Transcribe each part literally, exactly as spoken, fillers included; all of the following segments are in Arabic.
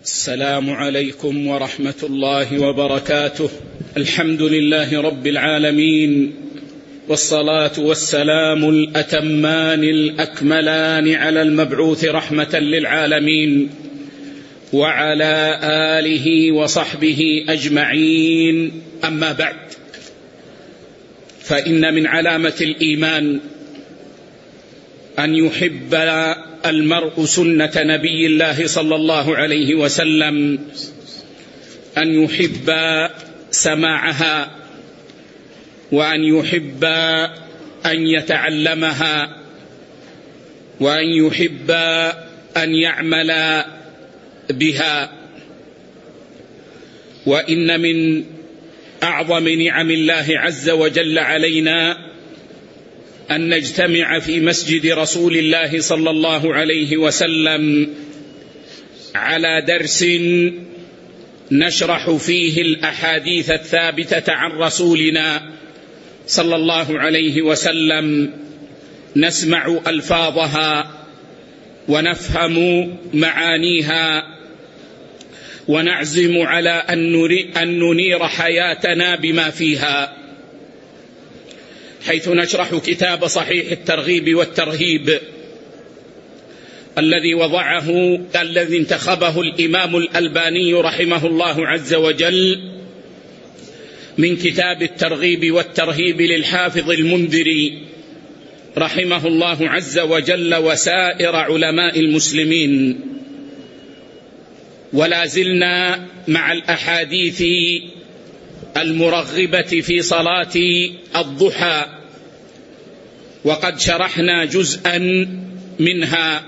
السلام عليكم ورحمة الله وبركاته. الحمد لله رب العالمين، والصلاة والسلام الأتمان الأكملان على المبعوث رحمة للعالمين وعلى آله وصحبه أجمعين. أما بعد، فإن من علامة الإيمان أن يحب المرء سنة نبي الله صلى الله عليه وسلم، أن يحب سماعها، وأن يحب أن يتعلمها، وأن يحب أن يعمل بها. وإن من أعظم نعم الله عز وجل علينا أن نجتمع في مسجد رسول الله صلى الله عليه وسلم على درس نشرح فيه الأحاديث الثابتة عن رسولنا صلى الله عليه وسلم، نسمع ألفاظها ونفهم معانيها، ونعزم على أن ننير حياتنا بما فيها، حيث نشرح كتاب صحيح الترغيب والترهيب الذي وضعه الذي انتخبه الإمام الألباني رحمه الله عز وجل من كتاب الترغيب والترهيب للحافظ المنذري رحمه الله عز وجل وسائر علماء المسلمين. ولا زلنا مع الأحاديث المرغبة في صلاة الضحى، وقد شرحنا جزءا منها،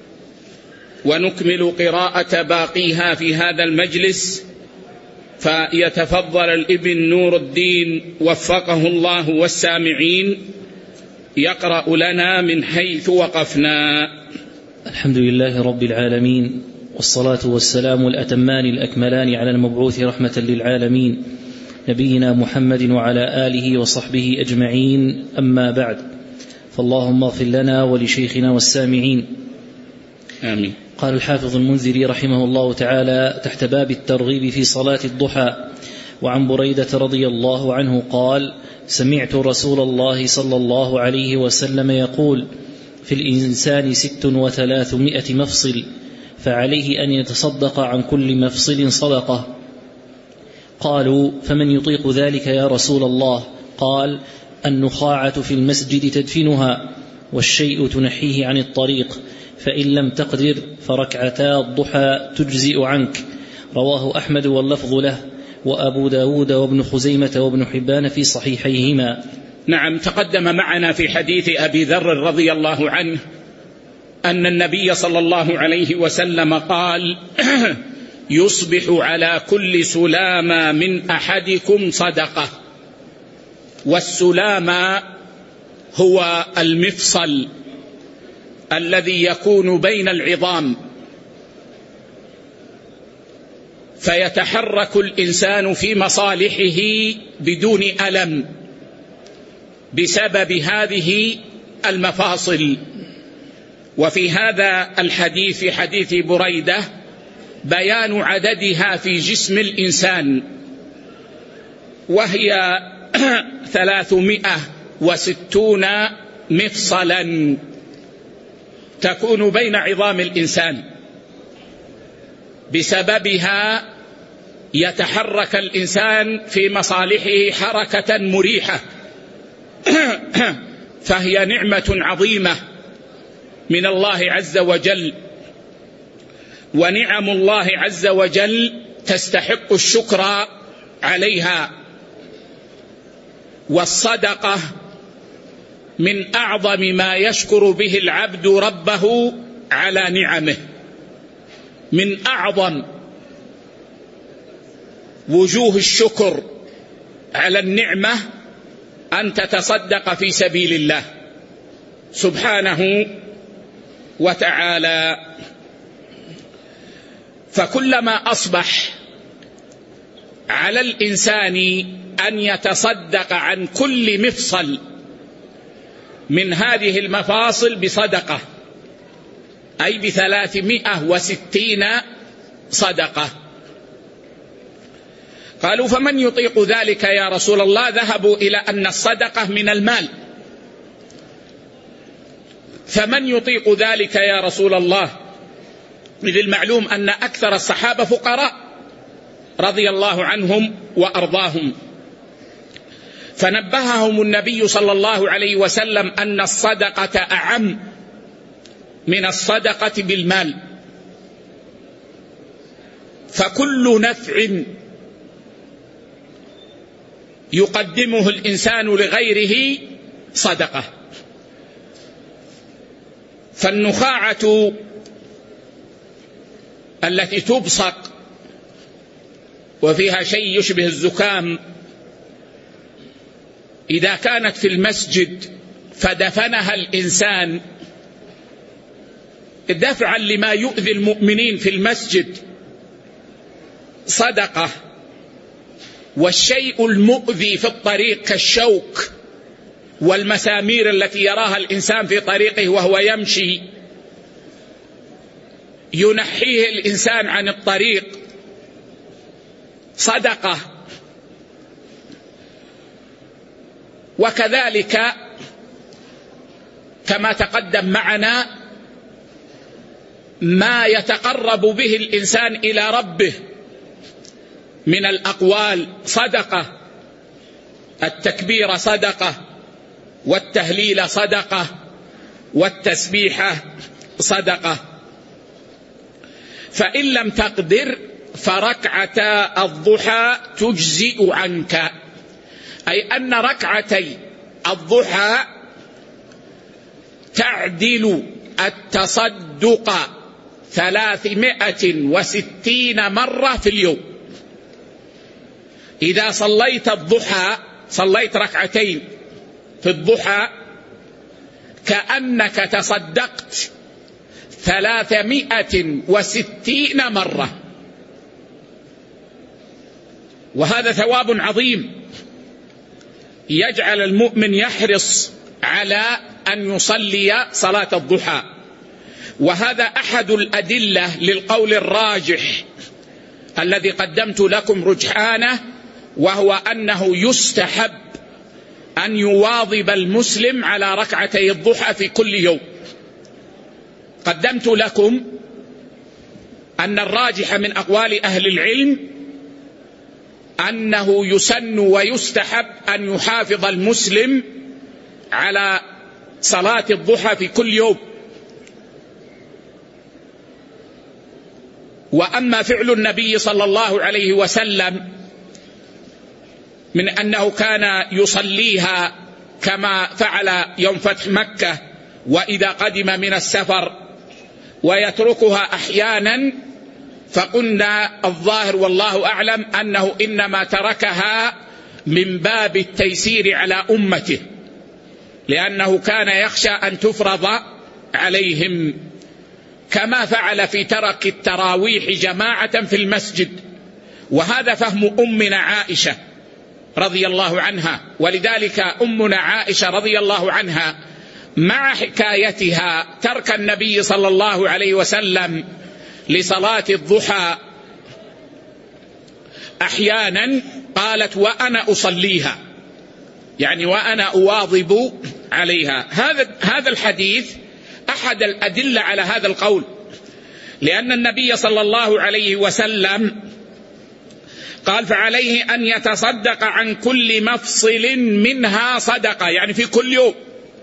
ونكمل قراءة باقيها في هذا المجلس، فيتفضل الابن نور الدين وفقه الله والسامعين يقرأ لنا من حيث وقفنا. الحمد لله رب العالمين، والصلاة والسلام الأتمان الأكملان على المبعوث رحمة للعالمين نبينا محمد وعلى آله وصحبه أجمعين. أما بعد، فاللهم اغفر لنا ولشيخنا والسامعين. آمين. قال الحافظ المنذري رحمه الله تعالى تحت باب الترغيب في صلاة الضحى: وعن بريدة رضي الله عنه قال: سمعت رسول الله صلى الله عليه وسلم يقول: في الإنسان ست وثلاثمائة مفصل، فعليه أن يتصدق عن كل مفصل صدقة. قالوا: فمن يطيق ذلك يا رسول الله؟ قال: النخاعة في المسجد تدفنها، والشيء تنحيه عن الطريق، فإن لم تقدر فركعتا الضحى تجزئ عنك. رواه أحمد واللفظ له، وأبو داود وابن خزيمة وابن حبان في صحيحيهما. نعم، تقدم معنا في حديث أبي ذر رضي الله عنه أن النبي صلى الله عليه وسلم قال: يصبح على كل سلامة من أحدكم صدقة. والسلامة هو المفصل الذي يكون بين العظام، فيتحرك الإنسان في مصالحه بدون ألم بسبب هذه المفاصل. وفي هذا الحديث، في حديث بريدة، بيان عددها في جسم الإنسان، وهي ثلاثمائة وستون مفصلا تكون بين عظام الإنسان، بسببها يتحرك الإنسان في مصالحه حركة مريحة، فهي نعمة عظيمة من الله عز وجل، ونعم الله عز وجل تستحق الشكر عليها. والصدقة من أعظم ما يشكر به العبد ربه على نعمه، من أعظم وجوه الشكر على النعمة أن تتصدق في سبيل الله سبحانه وتعالى. فكلما أصبح على الإنسان أن يتصدق عن كل مفصل من هذه المفاصل بصدقة، أي بثلاثمائة وستين صدقة. قالوا فمن يطيق ذلك يا رسول الله؟ ذهبوا إلى أن الصدقة من المال، فمن يطيق ذلك يا رسول الله؟ إذ المعلوم أن أكثر الصحابة فقراء رضي الله عنهم وأرضاهم، فنبههم النبي صلى الله عليه وسلم أن الصدقة أعم من الصدقة بالمال، فكل نفع يقدمه الإنسان لغيره صدقة. فالنخاعة التي تبصق وفيها شيء يشبه الزكام إذا كانت في المسجد فدفنها الإنسان دفعا لما يؤذي المؤمنين في المسجد صدقة، والشيء المؤذي في الطريق كالشوك والمسامير التي يراها الإنسان في طريقه وهو يمشي ينحيه الإنسان عن الطريق صدقة. وكذلك كما تقدم معنا ما يتقرب به الإنسان إلى ربه من الأقوال صدقة، التكبير صدقة، والتهليل صدقة، والتسبيحة صدقة. فإن لم تقدر فركعتا الضحى تجزئ عنك، أي أن ركعتي الضحى تعدل التصدق ثلاثمائة وستين مرة في اليوم. إذا صليت الضحى، صليت ركعتين في الضحى، كأنك تصدقت ثلاثمائة وستين مرة، وهذا ثواب عظيم يجعل المؤمن يحرص على أن يصلي صلاة الضحى. وهذا أحد الأدلة للقول الراجح الذي قدمت لكم رجحانه، وهو أنه يستحب أن يواظب المسلم على ركعتي الضحى في كل يوم. قدمت لكم أن الراجح من أقوال أهل العلم أنه يسن ويستحب أن يحافظ المسلم على صلاة الضحى في كل يوم. وأما فعل النبي صلى الله عليه وسلم من أنه كان يصليها كما فعل يوم فتح مكة وإذا قدم من السفر ويتركها أحيانا، فقلنا الظاهر والله أعلم أنه إنما تركها من باب التيسير على أمته، لأنه كان يخشى أن تفرض عليهم، كما فعل في ترك التراويح جماعة في المسجد. وهذا فهم أمنا عائشة رضي الله عنها. ولذلك أمنا عائشة رضي الله عنها مع حكايتها ترك النبي صلى الله عليه وسلم لصلاة الضحى أحيانا قالت وأنا أصليها، يعني وأنا أواظب عليها. هذا هذا الحديث أحد الأدلة على هذا القول، لأن النبي صلى الله عليه وسلم قال فعليه أن يتصدق عن كل مفصل منها صدقة، يعني في كل يوم.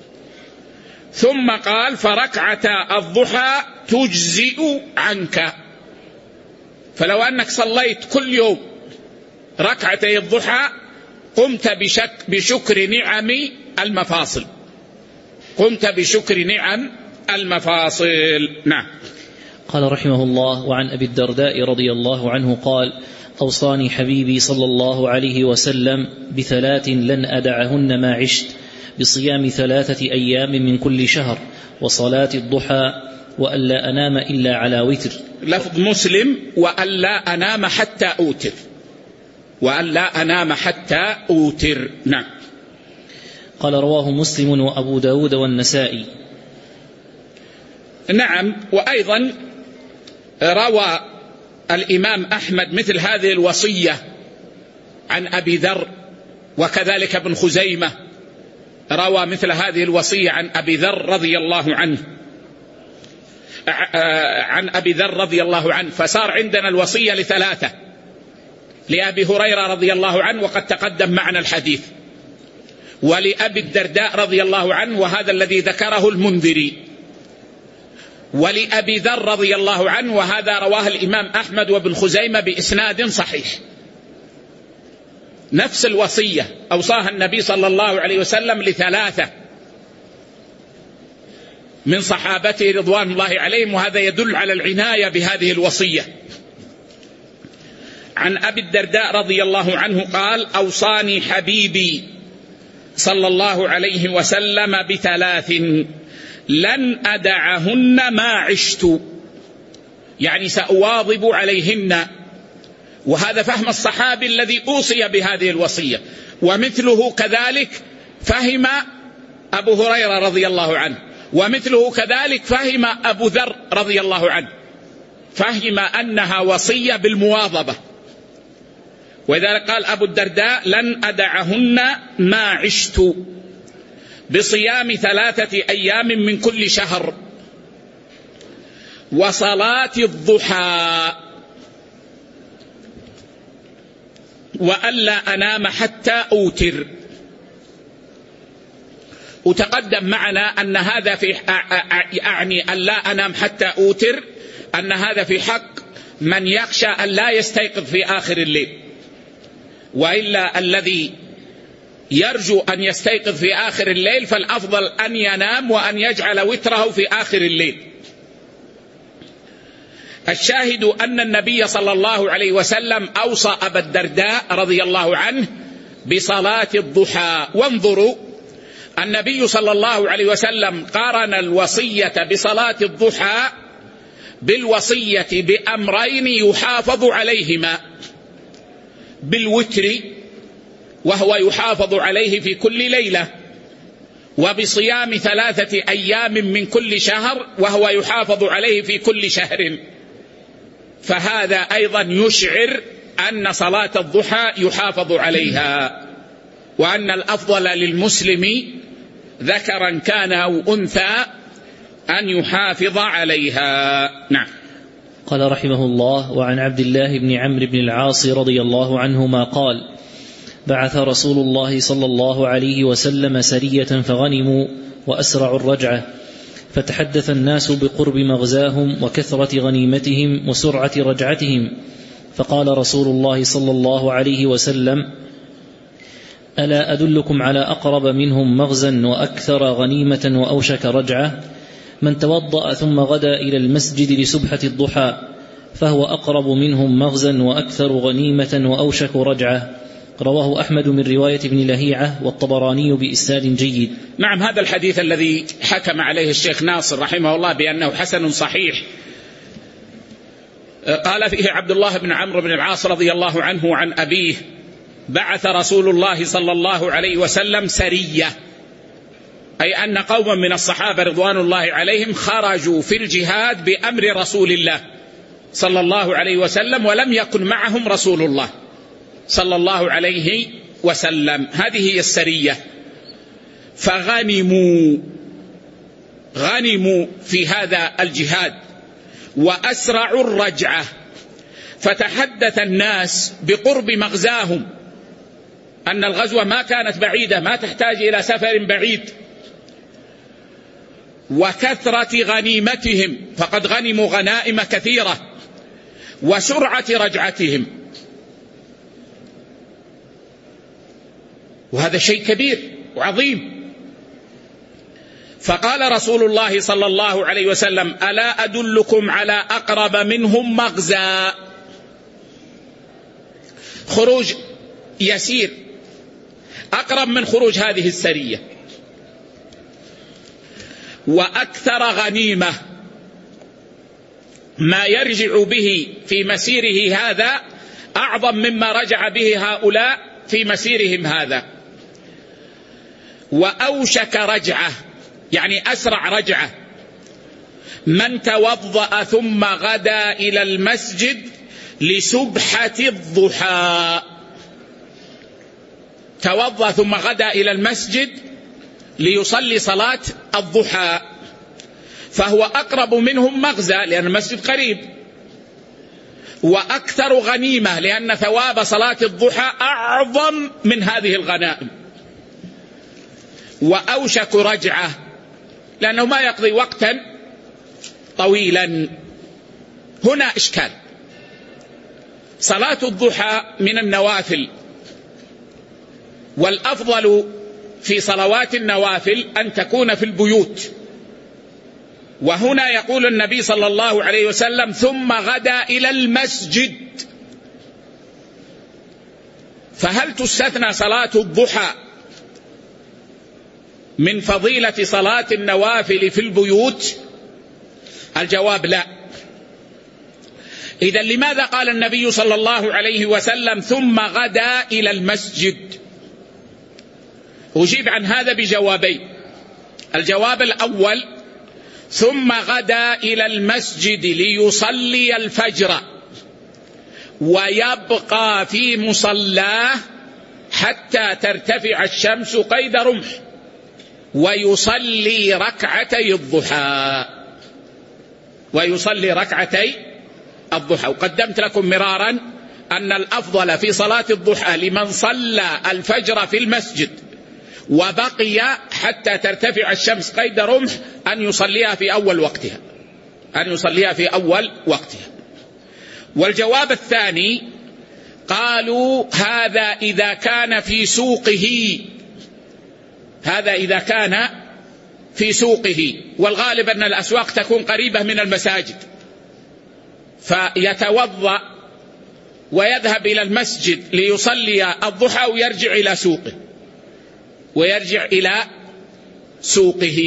ثم قال فركعتا الضحى تجزئ عنك. فلو أنك صليت كل يوم ركعتي الضحى قمت بشك بشكر نعم المفاصل، قمت بشكر نعم المفاصل. نعم. قال رحمه الله: وعن أبي الدرداء رضي الله عنه قال: أوصاني حبيبي صلى الله عليه وسلم بثلاث لن أدعهن ما عشت، بصيام ثلاثة أيام من كل شهر، وصلاة الضحى، وألا أنام إلا على وتر. لفظ مسلم: وألا أنام حتى أوتر، وألا أنام حتى أوتر. نعم. قال: رواه مسلم وأبو داود والنسائي. نعم. وأيضا روى الإمام أحمد مثل هذه الوصية عن أبي ذر، وكذلك ابن خزيمة روى مثل هذه الوصية عن أبي ذر رضي الله عنه عن أبي ذر رضي الله عنه. فصار عندنا الوصية لثلاثة: لأبي هريرة رضي الله عنه وقد تقدم معنا الحديث، ولأبي الدرداء رضي الله عنه وهذا الذي ذكره المنذري، ولأبي ذر رضي الله عنه وهذا رواه الإمام أحمد وابن خزيمة بإسناد صحيح. نفس الوصية أوصاها النبي صلى الله عليه وسلم لثلاثة من صحابته رضوان الله عليهم، وهذا يدل على العناية بهذه الوصية. عن أبي الدرداء رضي الله عنه قال: أوصاني حبيبي صلى الله عليه وسلم بثلاث لن أدعهن ما عشت، يعني سأواظب عليهن. وهذا فهم الصحابي الذي أوصي بهذه الوصية، ومثله كذلك فهم أبو هريرة رضي الله عنه، ومثله كذلك فهم أبو ذر رضي الله عنه، فهم أنها وصية بالمواظبة. وإذا قال أبو الدرداء: لن أدعهن ما عشت، بصيام ثلاثة أيام من كل شهر، وصلاة الضحى، وألا أنام حتى أوتر. وتقدم معنا أن هذا في أعني أن لا أنام حتى أوتر، أن هذا في حق من يخشى أن لا يستيقظ في آخر الليل، وإلا الذي يرجو أن يستيقظ في آخر الليل فالأفضل أن ينام وأن يجعل وتره في آخر الليل. الشاهد أن النبي صلى الله عليه وسلم أوصى أبا الدرداء رضي الله عنه بصلاة الضحى. وانظروا، النبي صلى الله عليه وسلم قارن الوصية بصلاة الضحى بالوصية بأمرين يحافظ عليهما: بالوتر وهو يحافظ عليه في كل ليلة، وبصيام ثلاثة أيام من كل شهر وهو يحافظ عليه في كل شهر. فهذا أيضا يشعر أن صلاة الضحى يحافظ عليها، وأن الأفضل للمسلم ذكرا كان أو أنثى أن يحافظ عليها. نعم. قال رحمه الله: وعن عبد الله بن عمرو بن العاص رضي الله عنهما قال: بعث رسول الله صلى الله عليه وسلم سرية فغنموا وأسرعوا الرجعة، فتحدث الناس بقرب مغزاهم وكثرة غنيمتهم وسرعة رجعتهم، فقال رسول الله صلى الله عليه وسلم: ألا أدلكم على أقرب منهم مغزا وأكثر غنيمة وأوشك رجعة؟ من توضأ ثم غدا إلى المسجد لسبحة الضحى فهو أقرب منهم مغزا وأكثر غنيمة وأوشك رجعة. رواه أحمد من رواية ابن لهيعة والطبراني بإسناد جيد. نعم، هذا الحديث الذي حكم عليه الشيخ ناصر رحمه الله بأنه حسن صحيح، قال فيه عبد الله بن عمرو بن العاص رضي الله عنه عن أبيه: بعث رسول الله صلى الله عليه وسلم سرية، أي أن قوما من الصحابة رضوان الله عليهم خرجوا في الجهاد بأمر رسول الله صلى الله عليه وسلم، ولم يكن معهم رسول الله صلى الله عليه وسلم. هذه هي السرية. فغنموا غنموا في هذا الجهاد وأسرعوا الرجعة، فتحدث الناس بقرب مغزاهم، أن الغزوة ما كانت بعيدة، ما تحتاج إلى سفر بعيد، وكثرة غنيمتهم، فقد غنموا غنائم كثيرة، وسرعة رجعتهم، وهذا شيء كبير وعظيم. فقال رسول الله صلى الله عليه وسلم: ألا أدلكم على أقرب منهم مغزى؟ خروج يسير أقرب من خروج هذه السرية، وأكثر غنيمة، ما يرجع به في مسيره هذا أعظم مما رجع به هؤلاء في مسيرهم هذا. وأوشك رجعة، يعني أسرع رجعة: من توضأ ثم غدا إلى المسجد لسبحة الضحى، توضأ ثم غدا إلى المسجد ليصلي صلاة الضحى، فهو أقرب منهم مغزى لأن المسجد قريب، وأكثر غنيمة لأن ثواب صلاة الضحى أعظم من هذه الغنائم، وأوشك رجعة لأنه ما يقضي وقتا طويلا. هنا إشكال. صلاة الضحى من النوافل، والأفضل في صلوات النوافل أن تكون في البيوت، وهنا يقول النبي صلى الله عليه وسلم ثم غدا إلى المسجد، فهل تستثنى صلاة الضحى من فضيلة صلاة النوافل في البيوت؟ الجواب لا. إذن لماذا قال النبي صلى الله عليه وسلم ثم غدا إلى المسجد؟ أجيب عن هذا بجوابين. الجواب الأول: ثم غدا إلى المسجد ليصلي الفجر ويبقى في مصلاه حتى ترتفع الشمس قيد رمح ويصلي ركعتي الضحى ويصلي ركعتي الضحى. وقدمت لكم مرارا أن الأفضل في صلاة الضحى لمن صلى الفجر في المسجد وبقي حتى ترتفع الشمس قيد رمح أن يصليها في أول وقتها أن يصليها في أول وقتها. والجواب الثاني: قالوا هذا إذا كان في سوقه هذا إذا كان في سوقه والغالب أن الأسواق تكون قريبة من المساجد، فيتوضأ ويذهب إلى المسجد ليصلي الضحى ويرجع إلى سوقه ويرجع إلى سوقه.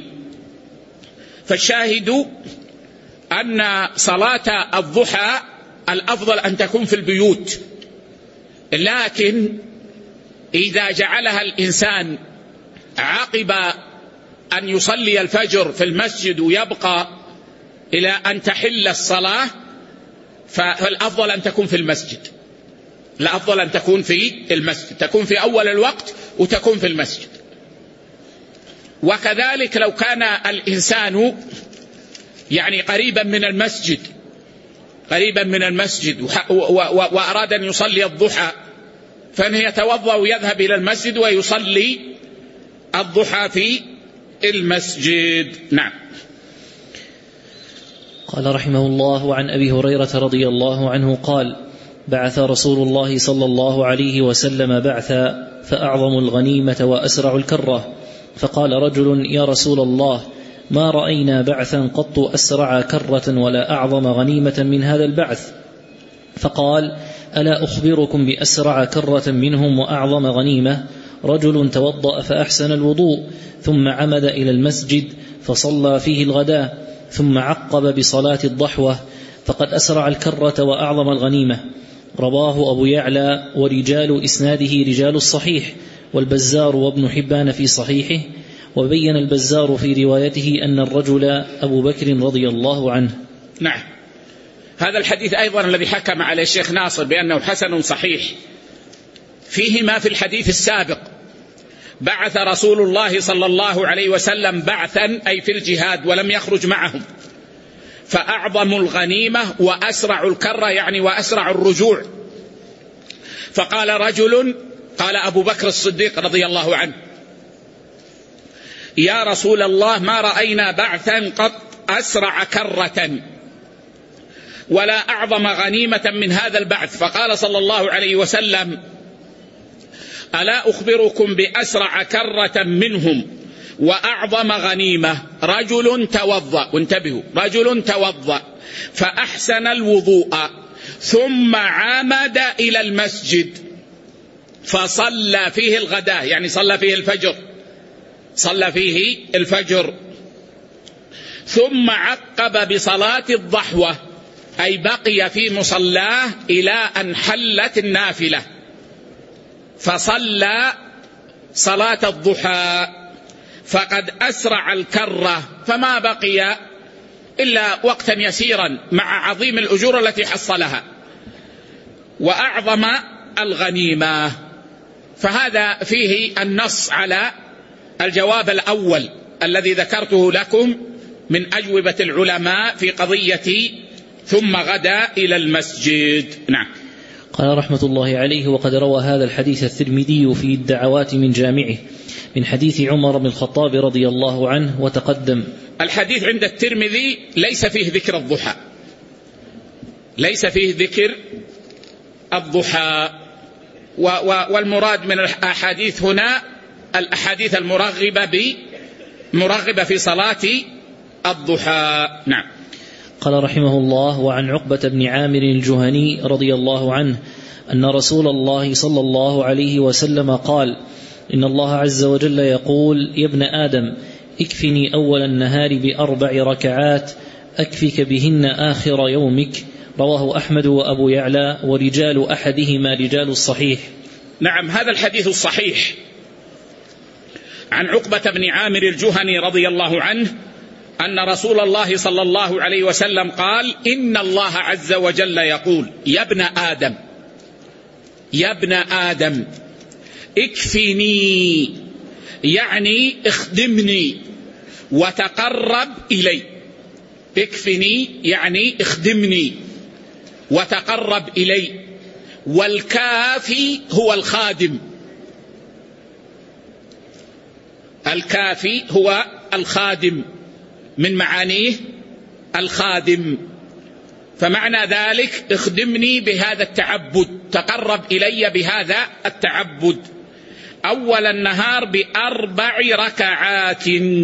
فالشاهد أن صلاة الضحى الأفضل أن تكون في البيوت، لكن إذا جعلها الإنسان عقب أن يصلي الفجر في المسجد ويبقى إلى أن تحل الصلاة فالأفضل أن تكون في المسجد الأفضل أن تكون في المسجد تكون في أول الوقت وتكون في المسجد. وكذلك لو كان الإنسان يعني قريبا من المسجد قريبا من المسجد وأراد أن يصلي الضحى فإنه يتوضأ ويذهب إلى المسجد ويصلي الضحى في المسجد. نعم. قال رحمه الله: عن أبي هريرة رضي الله عنه قال: بعث رسول الله صلى الله عليه وسلم بعثا فأعظم الغنيمة وأسرع الكرة، فقال رجل: يا رسول الله، ما رأينا بعثا قط أسرع كرة ولا أعظم غنيمة من هذا البعث. فقال: ألا أخبركم بأسرع كرة منهم وأعظم غنيمة؟ رجل توضأ فأحسن الوضوء ثم عمد إلى المسجد فصلى فيه الغداء ثم عقب بصلاة الضحوة، فقد أسرع الكرة وأعظم الغنيمة. رواه أبو يعلى ورجال إسناده رجال الصحيح، والبزار وابن حبان في صحيحه. وبين البزار في روايته أن الرجل أبو بكر رضي الله عنه. نعم. هذا الحديث أيضا الذي حكم عليه الشيخ ناصر بأنه حسن صحيح فيه ما في الحديث السابق: بعث رسول الله صلى الله عليه وسلم بعثا أي في الجهاد ولم يخرج معهم، فأعظم الغنيمة وأسرع الكرة يعني وأسرع الرجوع. فقال رجل، قال أبو بكر الصديق رضي الله عنه: يا رسول الله، ما رأينا بعثا قط أسرع كرة ولا أعظم غنيمة من هذا البعث. فقال صلى الله عليه وسلم: ألا أخبركم بأسرع كرة منهم وأعظم غنيمة؟ رجل توضأ، وانتبهوا، رجل توضأ فأحسن الوضوء ثم عمد إلى المسجد فصلى فيه الغداء يعني صلى فيه الفجر صلى فيه الفجر ثم عقب بصلاة الضحوة أي بقي في مصلاه إلى أن حلت النافلة فصلى صلاة الضحى، فقد أسرع الكرة فما بقي إلا وقتا يسيرا مع عظيم الأجور التي حصلها. وأعظم الغنيمة. فهذا فيه النص على الجواب الأول الذي ذكرته لكم من أجوبة العلماء في قضية ثم غدا إلى المسجد. نعم. قال رحمة الله عليه: وقد روى هذا الحديث الترمذي في الدعوات من جامعه من حديث عمر بن الخطاب رضي الله عنه وتقدم. الحديث عند الترمذي ليس فيه ذكر الضحى، ليس فيه ذكر الضحى، والمراد من الأحاديث هنا الأحاديث المرغبة بمرغبة في صلاة الضحى. نعم. قال رحمه الله: وعن عقبة بن عامر الجهني رضي الله عنه أن رسول الله صلى الله عليه وسلم قال: إن الله عز وجل يقول: يا ابن آدم اكفني أول النهار بأربع ركعات أكفك بهن آخر يومك. رواه أحمد وأبو يعلى، ورجال أحدهما رجال الصحيح. نعم، هذا الحديث الصحيح عن عقبة بن عامر الجهني رضي الله عنه أن رسول الله صلى الله عليه وسلم قال: إن الله عز وجل يقول: يا ابن آدم، يا ابن آدم اكفني، يعني اخدمني وتقرب إلي. اكفني يعني اخدمني وتقرب إلي. والكافي هو الخادم، الكافي هو الخادم، من معانيه الخادم. فمعنى ذلك اخدمني بهذا التعبد، تقرب إلي بهذا التعبد. أول النهار بأربع ركعات،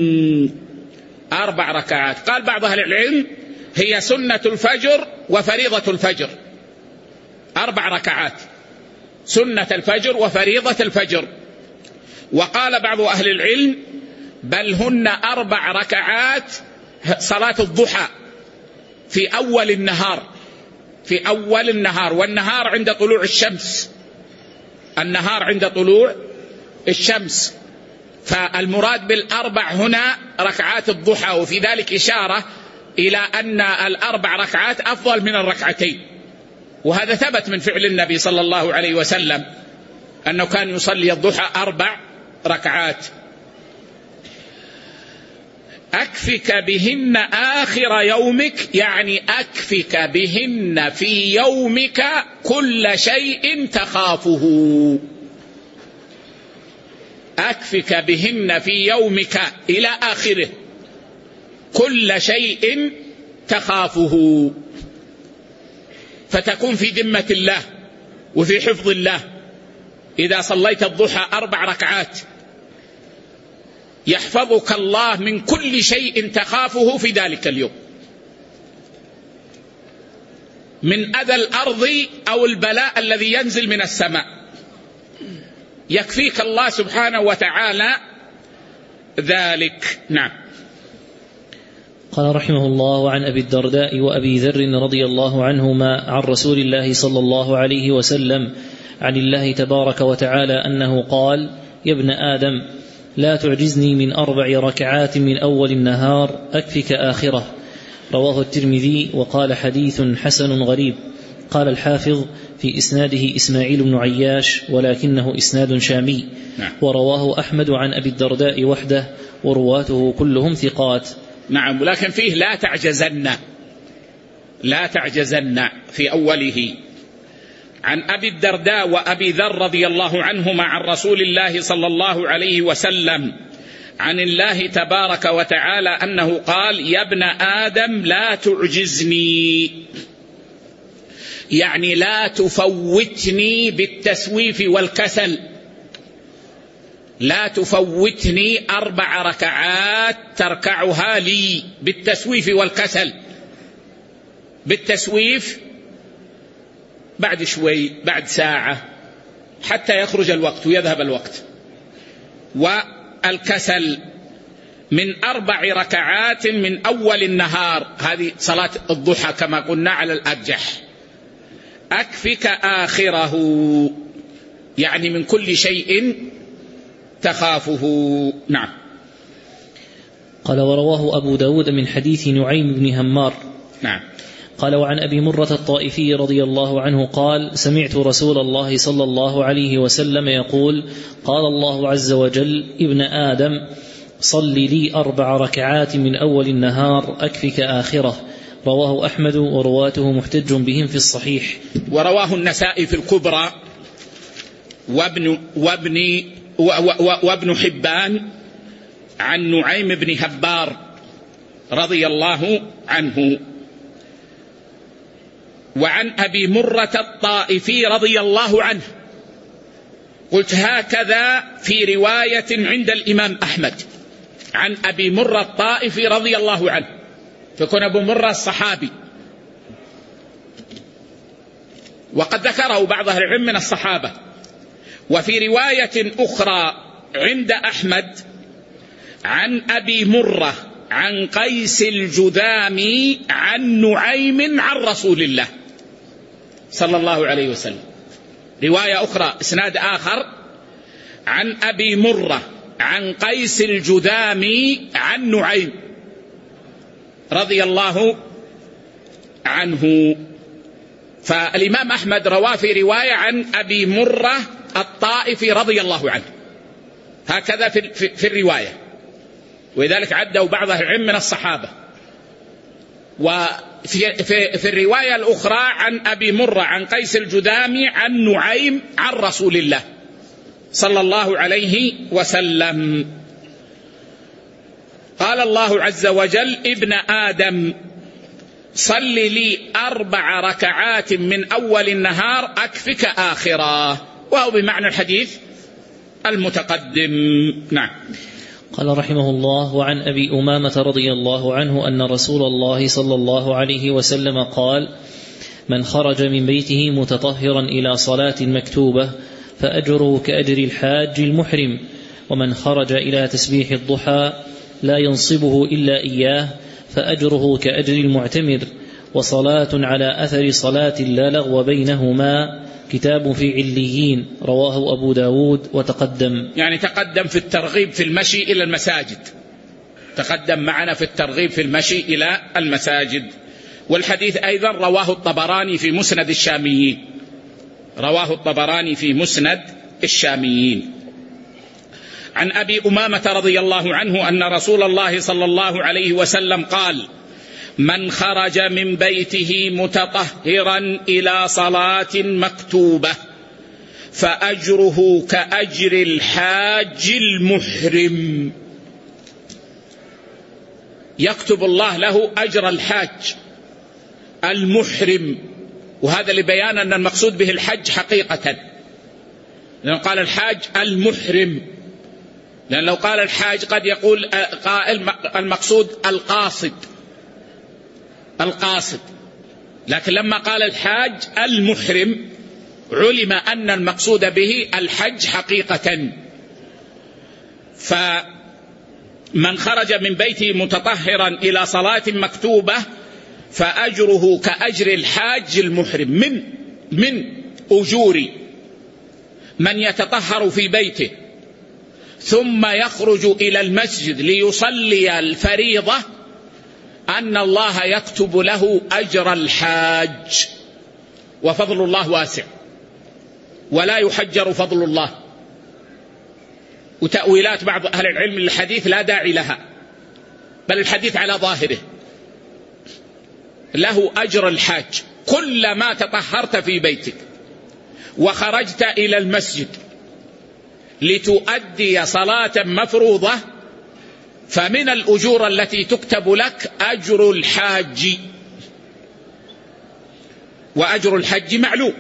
أربع ركعات. قال بعض أهل العلم هي سنة الفجر وفريضة الفجر، أربع ركعات، سنة الفجر وفريضة الفجر. وقال بعض أهل العلم بل هن أربع ركعات صلاة الضحى في أول النهار، في أول النهار، والنهار عند طلوع الشمس، النهار عند طلوع الشمس. فالمراد بالأربع هنا ركعات الضحى، وفي ذلك إشارة إلى أن الأربع ركعات أفضل من الركعتين، وهذا ثبت من فعل النبي صلى الله عليه وسلم أنه كان يصلي الضحى أربع ركعات. أكفك بهن آخر يومك، يعني أكفك بهن في يومك كل شيء تخافه. أكفك بهن في يومك إلى آخره كل شيء تخافه، فتكون في ذمة الله وفي حفظ الله. إذا صليت الضحى أربع ركعات يحفظك الله من كل شيء تخافه في ذلك اليوم، من أذى الأرض أو البلاء الذي ينزل من السماء، يكفيك الله سبحانه وتعالى ذلك. نعم. قال رحمه الله: عن أبي الدرداء وأبي ذر رضي الله عنهما عن رسول الله صلى الله عليه وسلم عن الله تبارك وتعالى أنه قال: يا ابن آدم لا تعجزني من أربع ركعات من أول النهار أكفك آخره. رواه الترمذي وقال: حديث حسن غريب. قال الحافظ: في إسناده إسماعيل بن عياش ولكنه إسناد شامي. نعم. ورواه أحمد عن أبي الدرداء وحده ورواته كلهم ثقات. نعم، ولكن فيه لا تعجزن، لا تعجزن في أوله. عن أبي الدرداء وأبي ذر رضي الله عنهما عن رسول الله صلى الله عليه وسلم عن الله تبارك وتعالى أنه قال: يا ابن آدم لا تعجزني، يعني لا تفوتني بالتسويف والكسل، لا تفوتني أربع ركعات تركعها لي بالتسويف والكسل. بالتسويف بعد شوي، بعد ساعة، حتى يخرج الوقت ويذهب الوقت. والكسل من أربع ركعات من أول النهار، هذه صلاة الضحى كما قلنا على الأرجح. أكفك آخره، يعني من كل شيء تخافه. نعم. قال: ورواه أبو داود من حديث نعيم بن همار. نعم. قال: وعن أبي مرة الطائفي رضي الله عنه قال: سمعت رسول الله صلى الله عليه وسلم يقول: قال الله عز وجل: ابن آدم صل لي أربع ركعات من أول النهار أكفك آخرة. رواه أحمد ورواته محتج بهم في الصحيح. ورواه النسائي في الكبرى وابن, وابن, وابن حبان عن نعيم بن هبار رضي الله عنه. وعن أبي مرة الطائفي رضي الله عنه قلت هكذا في رواية عند الإمام أحمد عن أبي مرة الطائفي رضي الله عنه، فكون أبو مرة الصحابي، وقد ذكره بعض أهل العلم من الصحابة. وفي رواية أخرى عند أحمد عن أبي مرة عن قيس الجذامي عن نعيم عن رسول الله صلى الله عليه وسلم. رواية أخرى إسناد آخر عن أبي مرة عن قيس الجذامي عن نعيم رضي الله عنه. فالإمام أحمد رواه في رواية عن أبي مرة الطائفي رضي الله عنه هكذا في, في, في الرواية، ولذلك عدوا بعض أهل العلم من الصحابة. وفي في, في الرواية الأخرى عن أبي مرة عن قيس الجذامي عن نعيم عن رسول الله صلى الله عليه وسلم. قال الله عز وجل: ابن آدم صل لي أربع ركعات من أول النهار أكفك آخرة، وهو بمعنى الحديث المتقدم. نعم. قال رحمه الله: وعن أبي أمامة رضي الله عنه أن رسول الله صلى الله عليه وسلم قال: من خرج من بيته متطهرا إلى صلاة مكتوبة فأجره كأجر الحاج المحرم، ومن خرج إلى تسبيح الضحى لا ينصبه إلا إياه فأجره كأجر المعتمر، وصلاة على أثر صلاة لا لغو بينهما، كتاب في عليين. رواه أبو داود وتقدم. يعني تقدم في الترغيب في المشي إلى المساجد، تقدم معنا في الترغيب في المشي إلى المساجد. والحديث أيضا رواه الطبراني في مسند الشاميين، رواه الطبراني في مسند الشاميين. عن أبي أمامة رضي الله عنه أن رسول الله صلى الله عليه وسلم قال: من خرج من بيته متطهرا إلى صلاة مكتوبة فأجره كأجر الحاج المحرم. يكتب الله له أجر الحاج المحرم، وهذا لبيان أن المقصود به الحج حقيقة، لأنه قال الحاج المحرم، لأن لو قال الحاج قد يقول قائل المقصود القاصد القاصد لكن لما قال الحاج المحرم علم أن المقصود به الحج حقيقة. فمن خرج من بيته متطهرا إلى صلاة مكتوبة فأجره كأجر الحاج المحرم. من من أجور من يتطهر في بيته ثم يخرج إلى المسجد ليصلي الفريضة أن الله يكتب له أجر الحاج، وفضل الله واسع ولا يحجر فضل الله. وتأويلات بعض أهل العلم للحديث لا داعي لها، بل الحديث على ظاهره، له أجر الحاج. كلما تطهرت في بيتك وخرجت إلى المسجد لتؤدي صلاة مفروضة فمن الأجور التي تكتب لك أجر الحاج، وأجر الحج معلوم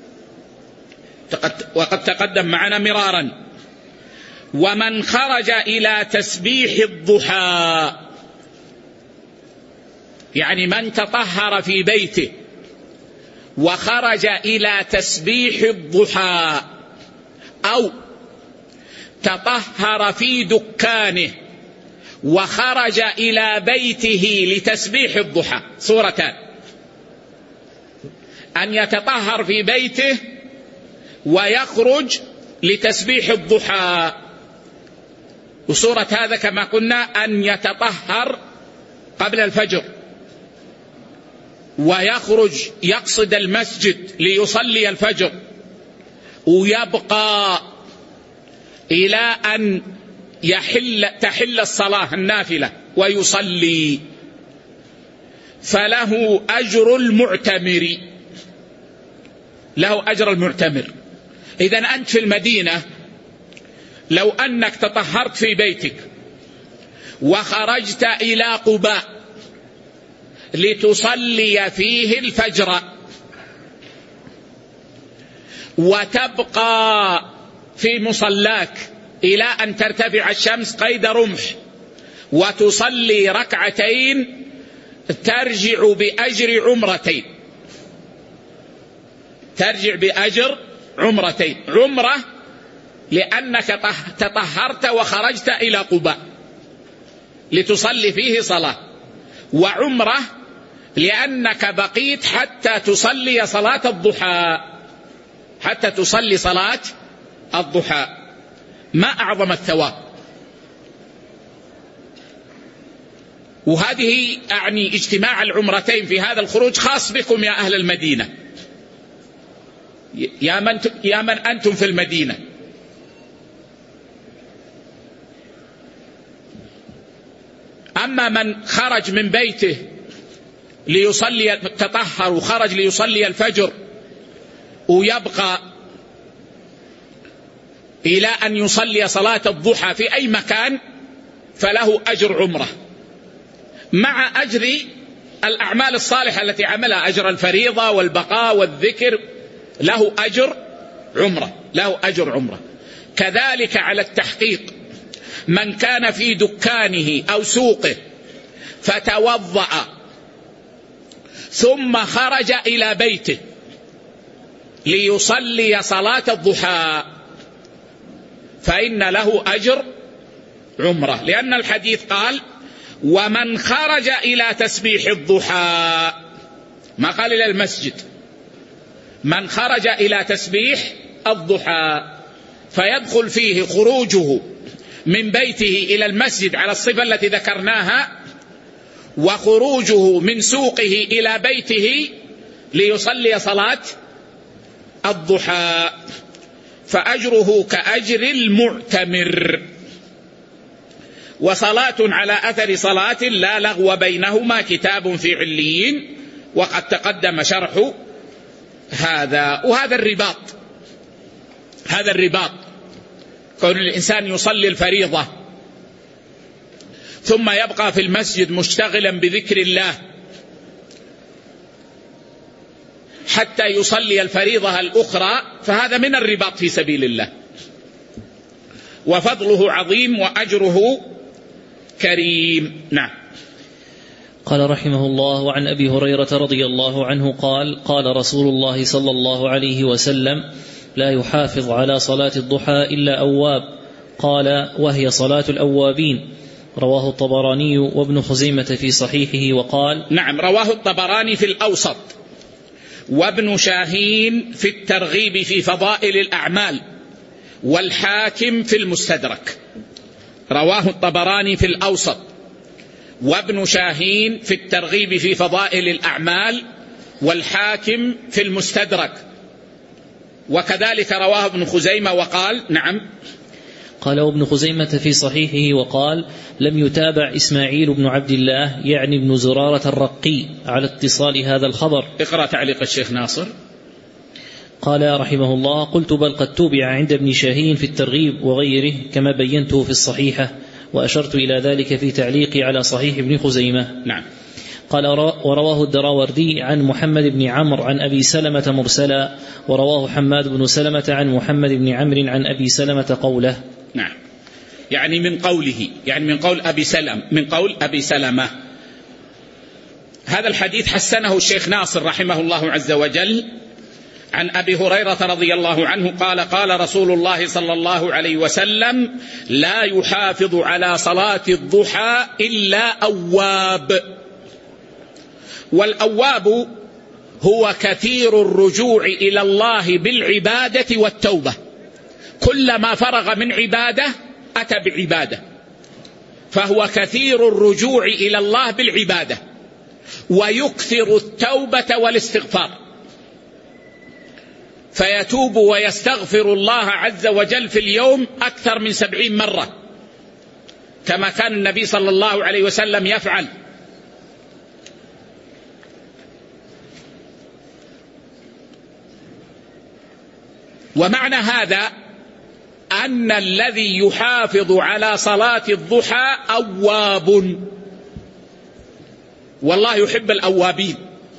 وقد تقدم معنا مرارا. ومن خرج إلى تسبيح الضحى، يعني من تطهر في بيته وخرج إلى تسبيح الضحى، أو تطهر في دكانه وخرج إلى بيته لتسبيح الضحى. صورتان: أن يتطهر في بيته ويخرج لتسبيح الضحى، وصورة هذا كما قلنا أن يتطهر قبل الفجر ويخرج يقصد المسجد ليصلي الفجر ويبقى إلى أن يحل تحل الصلاة النافلة ويصلي، فله أجر المعتمر، له أجر المعتمر. إذن أنت في المدينة لو أنك تطهرت في بيتك وخرجت إلى قباء لتصلي فيه الفجر وتبقى في مصلاك إلى أن ترتفع الشمس قيد رمح وتصلي ركعتين، ترجع بأجر عمرتين، ترجع بأجر عمرتين، عمرة لأنك تطهرت وخرجت إلى قباء لتصلي فيه صلاة، وعمرة لأنك بقيت حتى تصلي صلاة الضحى، حتى تصلي صلاة الضحى. ما أعظم الثواب. وهذه أعني اجتماع العمرتين في هذا الخروج خاص بكم يا أهل المدينة، يا من, يا من أنتم في المدينة. أما من خرج من بيته ليصلي، تطهر وخرج ليصلي الفجر ويبقى إلى أن يصلي صلاة الضحى في أي مكان، فله أجر عمره مع أجر الأعمال الصالحة التي عملها، أجر الفريضة والبقاء والذكر، له أجر عمره، له أجر عمره. كذلك على التحقيق، من كان في دكانه أو سوقه فتوضأ ثم خرج إلى بيته ليصلي صلاة الضحى فإن له أجر عمره، لأن الحديث قال ومن خرج إلى تسبيح الضحى، ما قال إلى المسجد، من خرج إلى تسبيح الضحى، فيدخل فيه خروجه من بيته إلى المسجد على الصفة التي ذكرناها، وخروجه من سوقه إلى بيته ليصلي صلاة الضحى، فأجره كأجر المعتمر. وصلاة على أثر صلاة لا لغو بينهما كتاب في عليين، وقد تقدم شرح هذا. وهذا الرباط، هذا الرباط كون الإنسان يصلي الفريضة ثم يبقى في المسجد مشتغلا بذكر الله حتى يصلي الفريضة الأخرى، فهذا من الرباط في سبيل الله، وفضله عظيم وأجره كريم. نعم. قال رحمه الله: وعن أبي هريرة رضي الله عنه قال: قال رسول الله صلى الله عليه وسلم: لا يحافظ على صلاة الضحى إلا أواب. قال: وهي صلاة الأوابين. رواه الطبراني وابن خزيمة في صحيحه وقال: نعم، رواه الطبراني في الأوسط، وابن شاهين في الترغيب في فضائل الأعمال، والحاكم في المستدرك. رواه الطبراني في الأوسط، وابن شاهين في الترغيب في فضائل الأعمال، والحاكم في المستدرك. وكذلك رواه ابن خزيمة وقال: نعم. قال ابن خزيمة في صحيحه وقال: لم يتابع إسماعيل بن عبد الله يعني ابن زرارة الرقي على اتصال هذا الخبر. اقرأ تعليق الشيخ ناصر. قال رحمه الله: قلت بل قد توبع عند ابن شاهين في الترغيب وغيره كما بينته في الصحيحة، وأشرت إلى ذلك في تعليقي على صحيح ابن خزيمة. نعم. قال: ورواه الدراوردي عن محمد بن عمرو عن أبي سلمة مرسلا، ورواه حماد بن سلمة عن محمد بن عمرو عن أبي سلمة قوله. نعم، يعني من قوله، يعني من قول أبي سلم، من قول أبي سلمة. هذا الحديث حسنه الشيخ ناصر رحمه الله عز وجل عن أبي هريرة رضي الله عنه قال: قال رسول الله صلى الله عليه وسلم: لا يحافظ على صلاة الضحى إلا أواب. والأواب هو كثير الرجوع إلى الله بالعبادة والتوبة، كلما فرغ من عبادة أتى بعبادة، فهو كثير الرجوع إلى الله بالعبادة. ويكثر التوبة والاستغفار، فيتوب ويستغفر الله عز وجل في اليوم أكثر من سبعين مرة، كما كان النبي صلى الله عليه وسلم يفعل. ومعنى هذا أن الذي يحافظ على صلاة الضحى أواب، والله يحب الأوابين.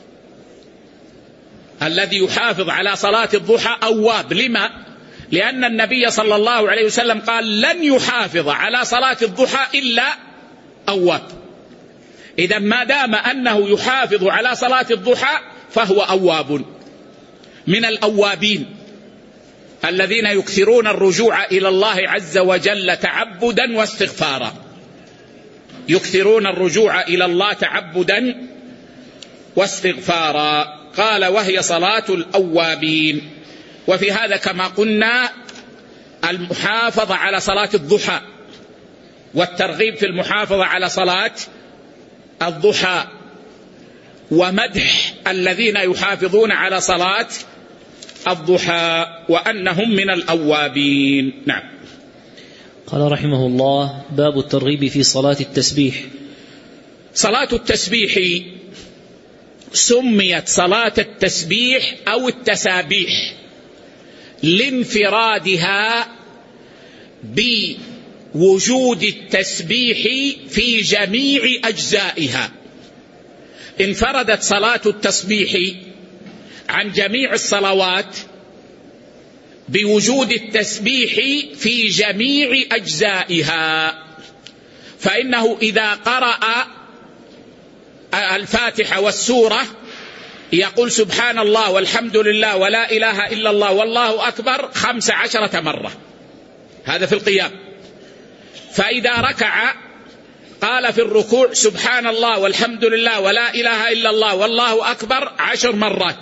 الذي يحافظ على صلاة الضحى أواب. لما؟ لأن النبي صلى الله عليه وسلم قال لن يحافظ على صلاة الضحى إلا أواب. إذا ما دام أنه يحافظ على صلاة الضحى فهو أواب، من الأوابين الذين يكثرون الرجوع إلى الله عز وجل تعبدا واستغفارا، يكثرون الرجوع إلى الله تعبدا واستغفارا. قال وهي صلاة الأوابين. وفي هذا كما قلنا المحافظة على صلاة الضحى والترغيب في المحافظة على صلاة الضحى، ومدح الذين يحافظون على صلاة الضحى وأنهم من الأوابين. نعم. قال رحمه الله باب الترغيب في صلاة التسبيح. صلاة التسبيح سميت صلاة التسبيح أو التسابيح لانفرادها بوجود التسبيح في جميع أجزائها. انفردت صلاة التسبيح عن جميع الصلوات بوجود التسبيح في جميع أجزائها، فإنه إذا قرأ الفاتحة والسورة يقول سبحان الله والحمد لله ولا إله إلا الله والله أكبر خمس عشرة مرة، هذا في القيام. فإذا ركع قال في الركوع سبحان الله والحمد لله ولا إله إلا الله والله أكبر عشر مرات.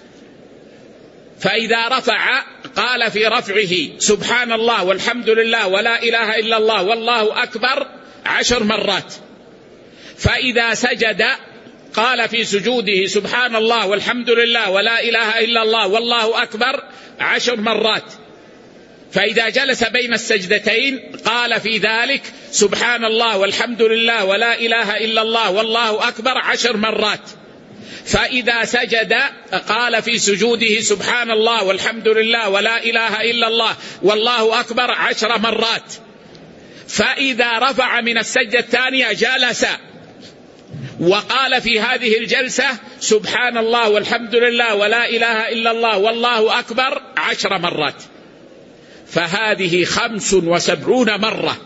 فإذا رفع قال في رفعه سبحان الله والحمد لله ولا إله إلا الله والله أكبر عشر مرات. فإذا سجد قال في سجوده سبحان الله والحمد لله ولا إله إلا الله والله أكبر عشر مرات. فإذا جلس بين السجدتين قال في ذلك سبحان الله والحمد لله ولا إله إلا الله والله أكبر عشر مرات. فإذا سجد قال في سجوده سبحان الله والحمد لله ولا إله إلا الله والله أكبر عشر مرات. فإذا رفع من السجدة الثانية جلس وقال في هذه الجلسة سبحان الله والحمد لله ولا إله إلا الله والله أكبر عشر مرات. فهذه خمس وسبعون مرة،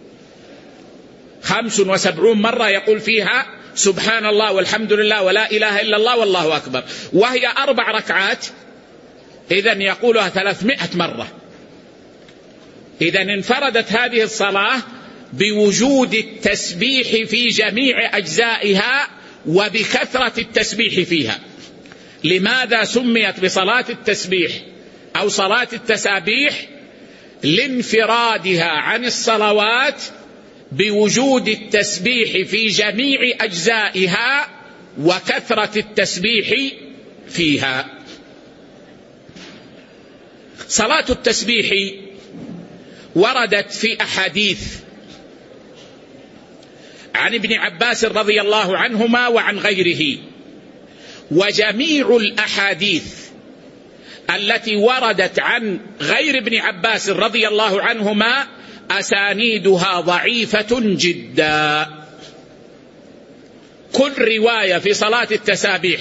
خمس وسبعون مرة يقول فيها سبحان الله والحمد لله ولا إله إلا الله والله أكبر، وهي أربع ركعات، إذن يقولها ثلاثمائة مرة. إذن انفردت هذه الصلاة بوجود التسبيح في جميع أجزائها وبكثرة التسبيح فيها. لماذا سميت بصلاة التسبيح أو صلاة التسابيح؟ لانفرادها عن الصلوات بوجود التسبيح في جميع أجزائها وكثرة التسبيح فيها. صلاة التسبيح وردت في أحاديث عن ابن عباس رضي الله عنهما وعن غيره، وجميع الأحاديث التي وردت عن غير ابن عباس رضي الله عنهما أسانيدها ضعيفة جدا. كل رواية في صلاة التسابيح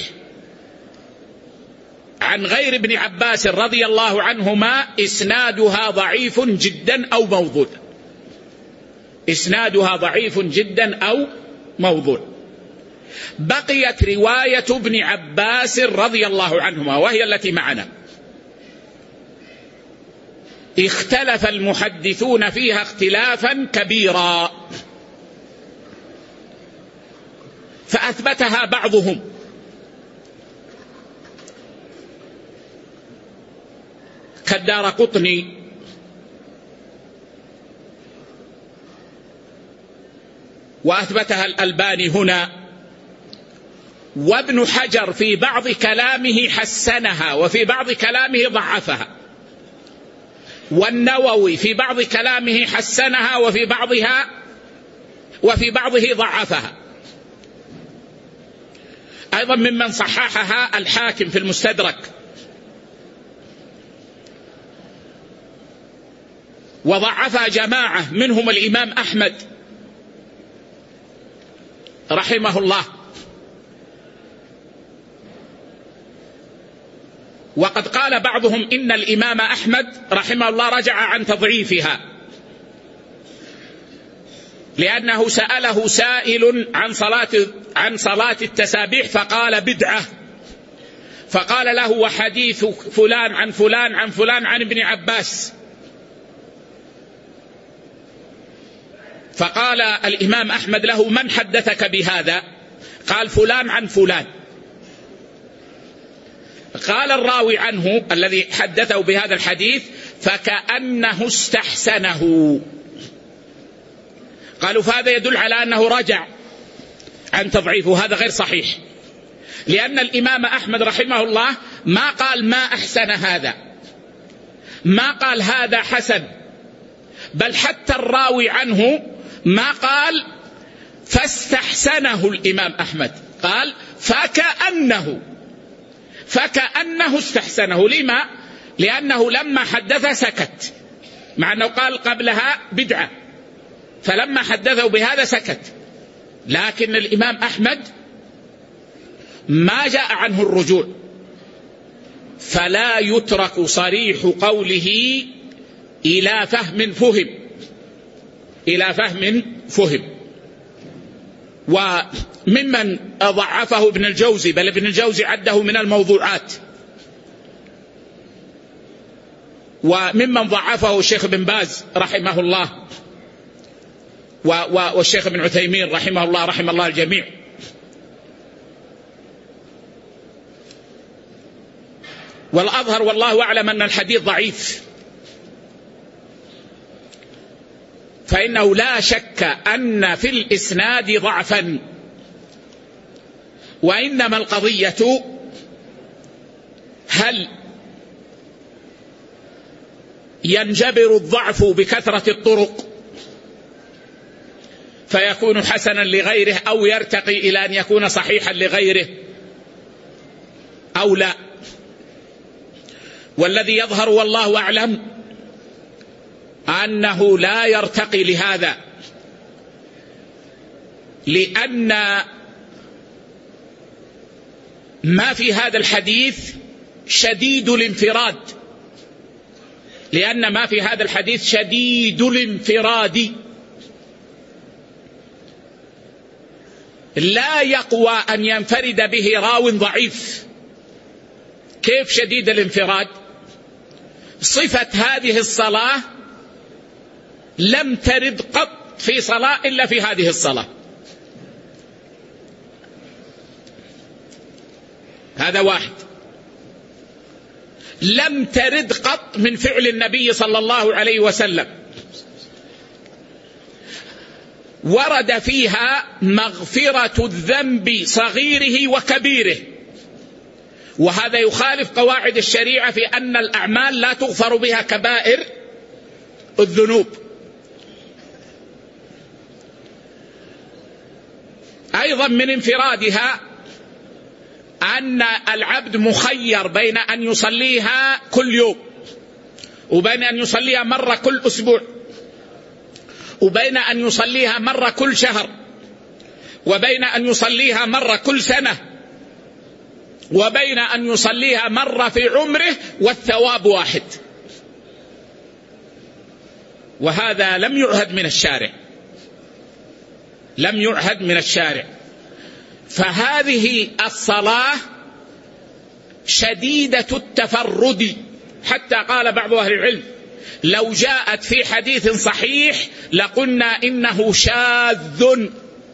عن غير ابن عباس رضي الله عنهما إسنادها ضعيف جدا أو موضوع، إسنادها ضعيف جدا أو موضوع. بقيت رواية ابن عباس رضي الله عنهما وهي التي معنا، اختلف المحدثون فيها اختلافا كبيرا، فأثبتها بعضهم كالدارقطني وأثبتها الألباني هنا وابن حجر في بعض كلامه حسنها وفي بعض كلامه ضعفها، والنووي في بعض كلامه حسنها وفي بعضها وفي بعضه ضعفها. أيضا ممن صححها الحاكم في المستدرك، وضعفها جماعة منهم الإمام أحمد رحمه الله. وقد قال بعضهم إن الإمام أحمد رحمه الله رجع عن تضعيفها، لأنه سأله سائل عن صلاة عن صلاة التسابيح فقال بدعة، فقال له وحديث فلان عن فلان عن فلان عن ابن عباس، فقال الإمام أحمد له من حدثك بهذا؟ قال فلان عن فلان. قال الراوي عنه الذي حدثه بهذا الحديث فكأنه استحسنه. قالوا فهذا يدل على أنه رجع عن تضعيفه، هذا غير صحيح، لأن الإمام أحمد رحمه الله ما قال ما أحسن هذا، ما قال هذا حسن، بل حتى الراوي عنه ما قال فاستحسنه الإمام أحمد، قال فكأنه فكأنه استحسنه. لما؟ لأنه لما حدث سكت، مع أنه قال قبلها بدعة، فلما حدثه بهذا سكت. لكن الإمام أحمد ما جاء عنه الرجوع، فلا يترك صريح قوله إلى فهم فهم إلى فهم فهم. وممن ضعفه ابن الجوزي، بل ابن الجوزي عده من الموضوعات، وممن ضعفه الشيخ بن باز رحمه الله والشيخ ابن عثيمين رحمه الله رحمه الله الجميع. والأظهر والله أعلم أن الحديث ضعيف، فإنه لا شك أن في الإسناد ضعفا، وإنما القضية هل ينجبر الضعف بكثرة الطرق فيكون حسنا لغيره، أو يرتقي إلى أن يكون صحيحا لغيره أو لا. والذي يظهر والله أعلم أنه لا يرتقي لهذا، لأن ما في هذا الحديث شديد الانفراد، لأن ما في هذا الحديث شديد الانفراد، لا يقوى أن ينفرد به راو ضعيف. كيف شديد الانفراد؟ صفة هذه الصلاة لم ترد قط في صلاة إلا في هذه الصلاة، هذا واحد. لم ترد قط من فعل النبي صلى الله عليه وسلم، ورد فيها مغفرة الذنب صغيره وكبيره، وهذا يخالف قواعد الشريعة في أن الأعمال لا تغفر بها كبائر الذنوب. أيضا من انفرادها أن العبد مخير بين أن يصليها كل يوم، وبين أن يصليها مرة كل أسبوع، وبين أن يصليها مرة كل شهر، وبين أن يصليها مرة كل سنة، وبين أن يصليها مرة في عمره والثواب واحد. وهذا لم يعهد من الشارع، لم يعهد من الشارع. فهذه الصلاة شديدة التفرد، حتى قال بعض أهل العلم لو جاءت في حديث صحيح لقلنا إنه شاذ.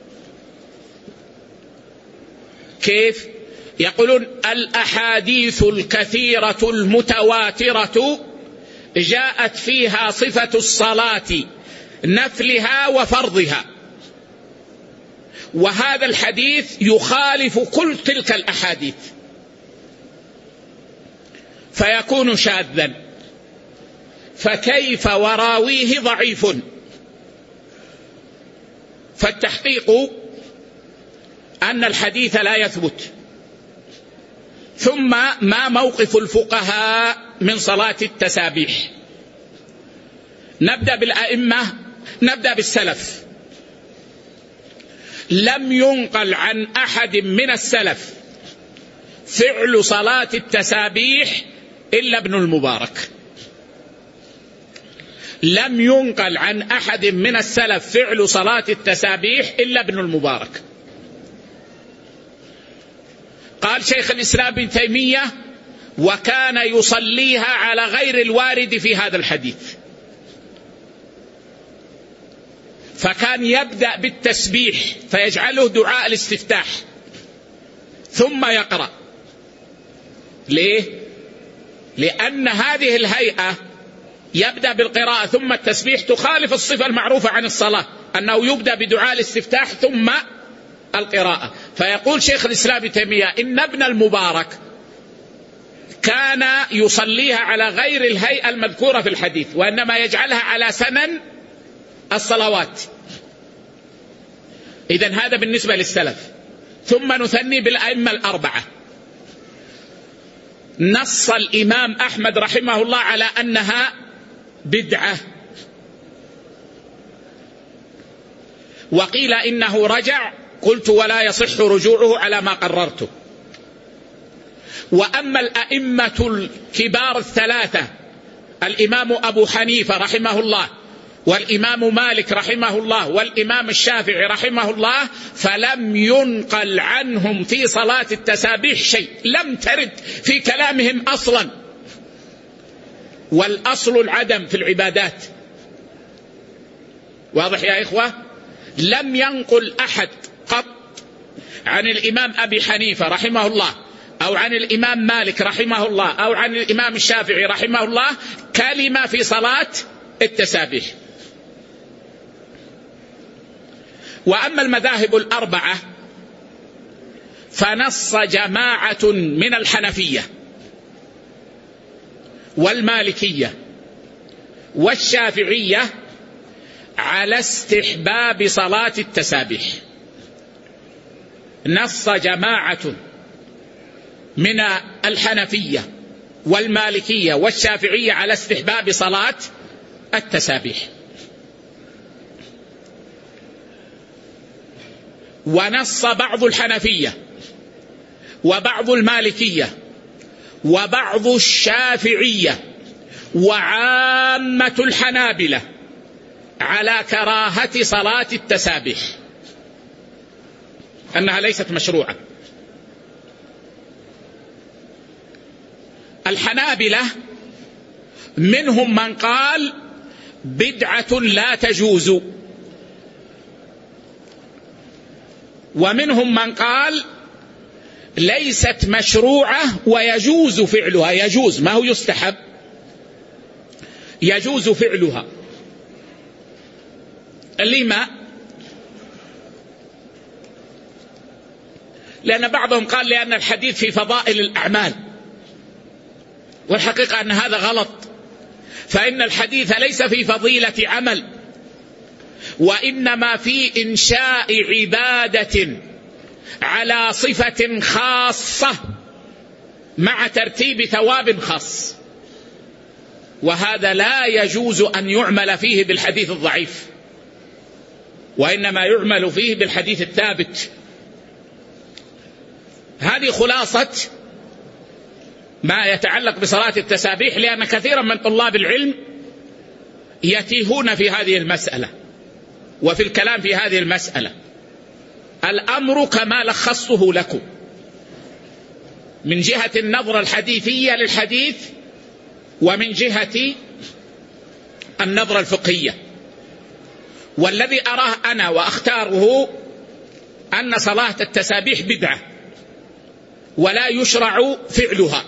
كيف؟ يقولون الأحاديث الكثيرة المتواترة جاءت فيها صفة الصلاة نفلها وفرضها، وهذا الحديث يخالف كل تلك الأحاديث فيكون شاذا، فكيف وراويه ضعيف؟ فالتحقيق أن الحديث لا يثبت. ثم ما موقف الفقهاء من صلاة التسابيح؟ نبدأ بالأئمة، نبدأ بالسلف. لم ينقل عن أحد من السلف فعل صلاة التسابيح إلا ابن المبارك. لم ينقل عن أحد من السلف فعل صلاة التسابيح إلا ابن المبارك. قال شيخ الإسلام ابن تيمية: وكان يصليها على غير الوارد في هذا الحديث. فكان يبدأ بالتسبيح فيجعله دعاء الاستفتاح ثم يقرأ. ليه؟ لأن هذه الهيئة يبدأ بالقراءة ثم التسبيح تخالف الصفة المعروفة عن الصلاة أنه يبدأ بدعاء الاستفتاح ثم القراءة. فيقول شيخ الإسلام ابن تيمية إن ابن المبارك كان يصليها على غير الهيئة المذكورة في الحديث، وإنما يجعلها على سنن الصلوات. إذن هذا بالنسبة للسلف. ثم نثني بالأئمة الأربعة. نص الإمام أحمد رحمه الله على أنها بدعة، وقيل إنه رجع، قلت ولا يصح رجوعه على ما قررته. وأما الأئمة الكبار الثلاثة، الإمام أبو حنيفة رحمه الله، والإمام مالك رحمه الله، والإمام الشافعي رحمه الله، فلم ينقل عنهم في صلاة التسابيح شيء، لم ترد في كلامهم أصلا. والأصل العدم في العبادات. واضح يا إخوة؟ لم ينقل أحد قط عن الإمام أبي حنيفة رحمه الله أو عن الإمام مالك رحمه الله أو عن الإمام الشافعي رحمه الله كلمة في صلاة التسابيح. وأما المذاهب الأربعة فنص جماعة من الحنفية والمالكية والشافعية على استحباب صلاة التسابيح. نص جماعة من الحنفية والمالكية والشافعية على استحباب صلاة التسابيح. ونص بعض الحنفية وبعض المالكية وبعض الشافعية وعامة الحنابلة على كراهة صلاة التسابيح، أنها ليست مشروعة. الحنابلة منهم من قال بدعة لا تجوز، ومنهم من قال ليست مشروعة ويجوز فعلها. يجوز، ما هو يستحب، يجوز فعلها. لما؟ لأن بعضهم قال لأن الحديث في فضائل الأعمال، والحقيقة أن هذا غلط، فإن الحديث ليس في فضيلة عمل، وإنما في إنشاء عبادة على صفة خاصة مع ترتيب ثواب خاص، وهذا لا يجوز أن يعمل فيه بالحديث الضعيف، وإنما يعمل فيه بالحديث الثابت. هذه خلاصة ما يتعلق بصلاة التسابيح، لأن كثيرا من طلاب العلم يتيهون في هذه المسألة وفي الكلام في هذه المسألة. الأمر كما لخصته لكم من جهة النظرة الحديثية للحديث، ومن جهة النظرة الفقهية. والذي أراه أنا وأختاره أن صلاة التسابيح بدعة ولا يشرع فعلها،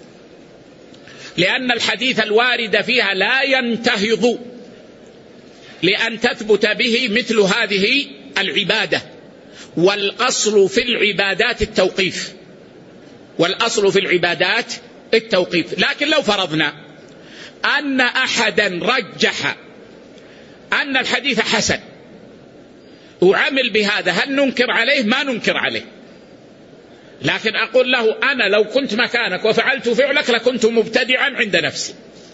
لأن الحديث الوارد فيها لا ينتهض لأن تثبت به مثل هذه العبادة، والأصل في العبادات التوقيف، والأصل في العبادات التوقيف. لكن لو فرضنا أن أحدا رجح أن الحديث حسن وعمل بهذا، هل ننكر عليه؟ ما ننكر عليه، لكن أقول له أنا لو كنت مكانك وفعلت فعلك لكنت مبتدعا عند نفسي.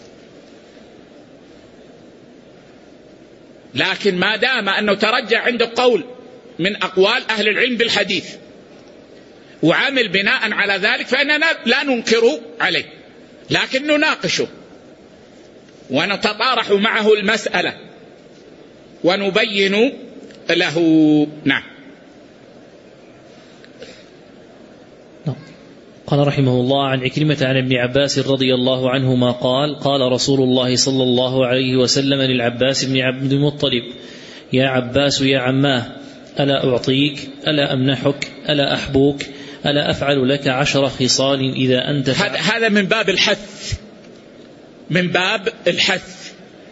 لكن ما دام أنه ترجع عنده قول من أقوال أهل العلم بالحديث وعمل بناء على ذلك فإننا لا ننكر عليه، لكن نناقشه ونتطارح معه المسألة ونبين له. نعم. قال رحمه الله: عن عكرمة عن ابن عباس رضي الله عنهما قال: قال رسول الله صلى الله عليه وسلم للعباس بن عبد المطلب: يا عباس يا عماه، ألا أعطيك؟ ألا أمنحك؟ ألا أحبوك؟ ألا أفعل لك عشر خصال إذا أنت فعل؟ هذا من باب الحث، من باب الحث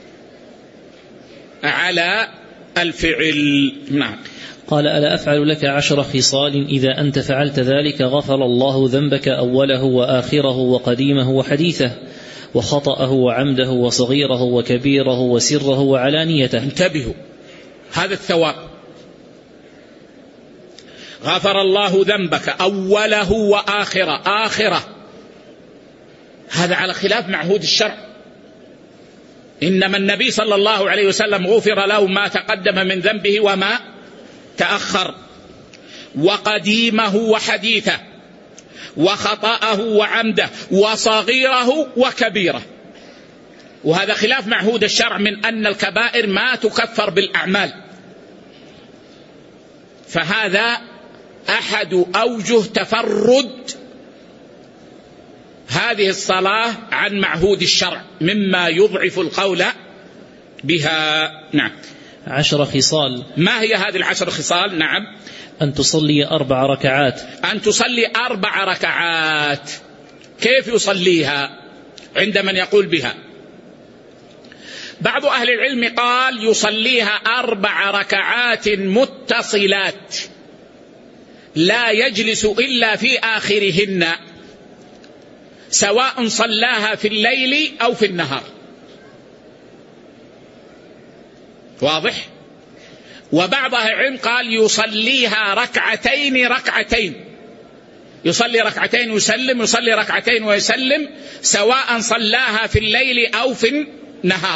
على الفعل. نعم. قال: ألا أفعل لك عشر خصال إذا أنت فعلت ذلك غفر الله ذنبك أوله وآخره وقديمه وحديثه وخطأه وعمده وصغيره وكبيره وسره وعلانيته. انتبهوا، هذا الثواب. غفر الله ذنبك أوله وآخره. آخره هذا على خلاف معهود الشرع. إنما النبي صلى الله عليه وسلم غفر له ما تقدم من ذنبه وما تأخر، وقديمه وحديثه، وخطأه وعمده، وصغيره وكبيره. وهذا خلاف معهود الشرع من أن الكبائر ما تكفر بالأعمال. فهذا أحد أوجه تفرد هذه الصلاة عن معهود الشرع مما يضعف القول بها. نعم. عشر خصال. ما هي هذه العشر خصال؟ نعم. أن تصلي أربع ركعات. أن تصلي أربع ركعات. كيف يصليها عند من يقول بها؟ بعض أهل العلم قال يصليها أربع ركعات متصلات لا يجلس إلا في آخرهن، سواء صلاها في الليل أو في النهار. واضح؟ وبعض أهل العلم قال يصليها ركعتين ركعتين، يصلي ركعتين ويسلم، يصلي ركعتين ويسلم، سواء صلاها في الليل أو في النهار.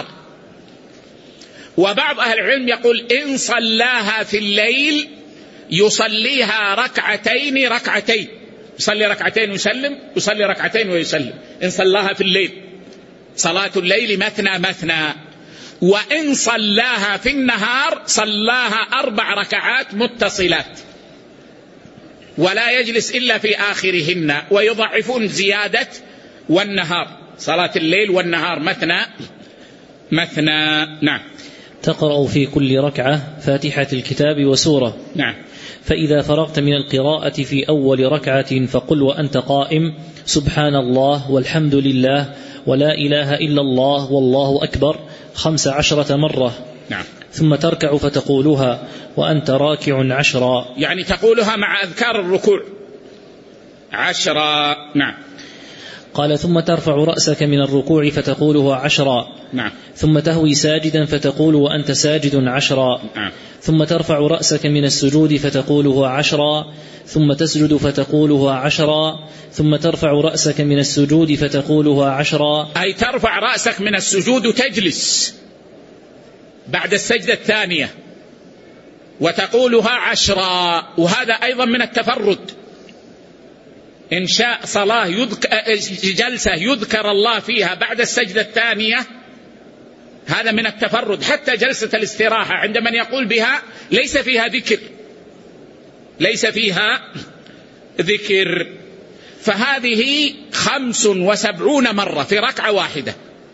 وبعض أهل العلم يقول إن صلاها في الليل يصليها ركعتين ركعتين، يصلي ركعتين ويسلم، يصلي ركعتين ويسلم. إن صلاها في الليل، صلاة الليل مثنى مثنى. وإن صلاها في النهار صلاها أربع ركعات متصلات ولا يجلس إلا في آخرهن. ويضعفون زيادة والنهار، صلاة الليل والنهار مثنى مثنى. نعم. تقرأ في كل ركعة فاتحة الكتاب وسورة. نعم. فإذا فرغت من القراءة في أول ركعة فقل وأنت قائم: سبحان الله والحمد لله ولا إله إلا الله والله أكبر خمس عشرة مرة. نعم. ثم تركع فتقولها وأنت راكع عشرا، يعني تقولها مع أذكار الركوع عشرا. نعم. قال: ثم ترفع رأسك من الركوع فتقولها عشرا. نعم. ثم تهوي ساجدا فتقول وأنت ساجد عشرا. نعم. ثم ترفع رأسك من السجود فتقولها عشرا. ثم تسجد فتقولها عشرا. ثم ترفع رأسك من السجود فتقولها عشرا، أي ترفع رأسك من السجود وتجلس بعد السجدة الثانية وتقولها عشرا. وهذا أيضا من التفرد. إن شاء صلاة يذكر جلسة يذكر الله فيها بعد السجدة الثانية، هذا من التفرد. حتى جلسة الاستراحة عند من يقول بها ليس فيها ذكر، ليس فيها ذكر. فهذه خمس وسبعون مرة في ركعة واحدة،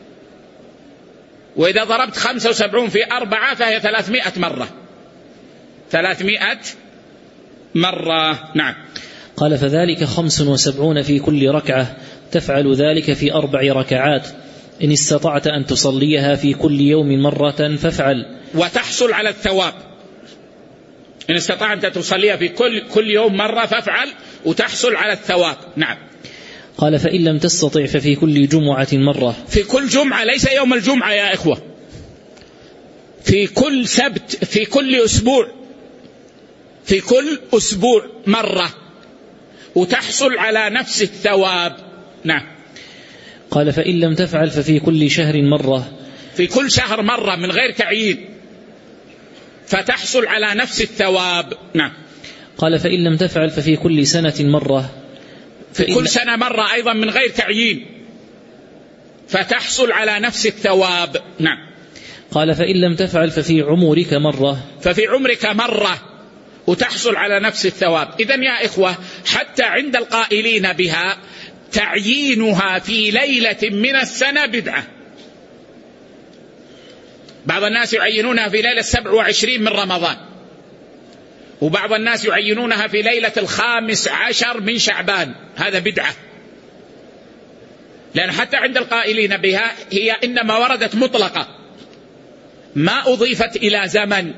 وإذا ضربت خمسة وسبعون في أربعة فهي ثلاثمائة مرة، ثلاثمائة مرة. نعم. قال: فذلك خمس وسبعون في كل ركعة، تفعل ذلك في أربع ركعات. إن استطعت أن تصليها في كل يوم مرة فافعل، وتحصل على الثواب. إن استطعت أن تصليها في كل, كل يوم مرة فافعل وتحصل على الثواب. نعم. قال فإن لم تستطع ففي كل جمعة مرة. في كل جمعة، ليس يوم الجمعة يا إخوة، في كل سبت، في كل أسبوع، في كل أسبوع مرة وتحصل على نفس الثواب. نعم. قال فإن لم تفعل ففي كل شهر مرة. في كل شهر مرة من غير تعيين فتحصل على نفس الثواب. نعم. قال فإن لم تفعل ففي كل سنة مرة. في كل سنة مرة أيضا من غير تعيين فتحصل على نفس الثواب. نعم. قال فإن لم تفعل ففي عمرك مرة. ففي عمرك مرة وتحصل على نفس الثواب. إذن يا إخوة حتى عند القائلين بها تعيينها في ليلة من السنة بدعة. بعض الناس يعينونها في ليلة سبع وعشرين من رمضان، وبعض الناس يعينونها في ليلة الخامس عشر من شعبان، هذا بدعة. لأن حتى عند القائلين بها هي إنما وردت مطلقة ما أضيفت إلى زمن،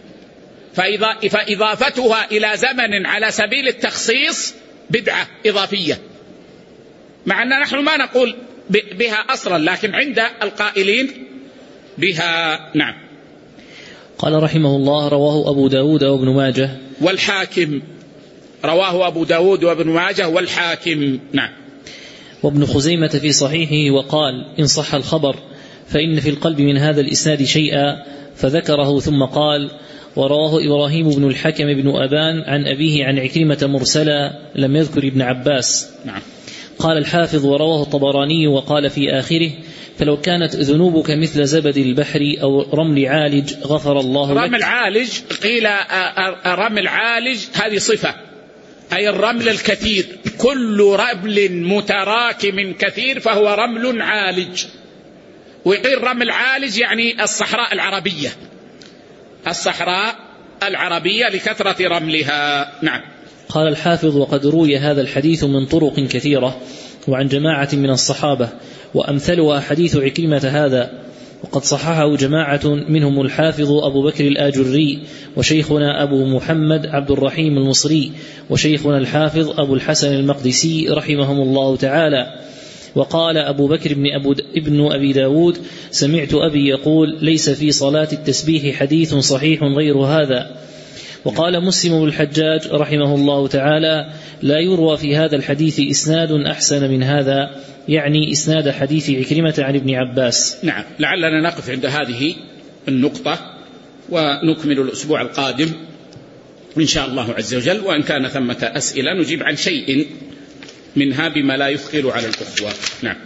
فإضافتها إلى زمن على سبيل التخصيص بدعة إضافية، مع أن نحن ما نقول بها أصلا، لكن عند القائلين بها. نعم. قال رحمه الله رواه أبو داود وابن ماجه والحاكم. رواه أبو داود وابن ماجه والحاكم. نعم. وابن خزيمة في صحيحه وقال إن صح الخبر فإن في القلب من هذا الإسناد شيئا، فذكره ثم قال ورواه إبراهيم بن الحكم بن أبان عن أبيه عن عكرمة مرسلا لم يذكر ابن عباس. نعم. قال الحافظ ورواه الطبراني وقال في آخره فلو كانت ذنوبك مثل زبد البحر أو رمل عالج غفر الله لك. رمل عالج قيل رمل عالج هذه صفة، أي الرمل الكثير، كل رمل متراكم كثير فهو رمل عالج. ويقيل رمل عالج يعني الصحراء العربية، الصحراء العربية لكثرة رملها. نعم. قال الحافظ وقد روي هذا الحديث من طرق كثيرة وعن جماعة من الصحابة، وأمثلها حديث عكرمة هذا، وقد صححه جماعة منهم الحافظ أبو بكر الآجري وشيخنا أبو محمد عبد الرحيم المصري وشيخنا الحافظ أبو الحسن المقدسي رحمهم الله تعالى. وقال أبو بكر بن, أبو ابن أبي داود سمعت أبي يقول ليس في صلاة التسبيح حديث صحيح غير هذا. وقال مسلم بن الحجاج رحمه الله تعالى لا يروى في هذا الحديث إسناد أحسن من هذا، يعني إسناد حديث عكرمة عن ابن عباس. نعم. لعلنا نقف عند هذه النقطة ونكمل الأسبوع القادم إن شاء الله عز وجل، وإن كان ثمة أسئلة نجيب عن شيء منها بما لا يثقل على الأخوة. نعم.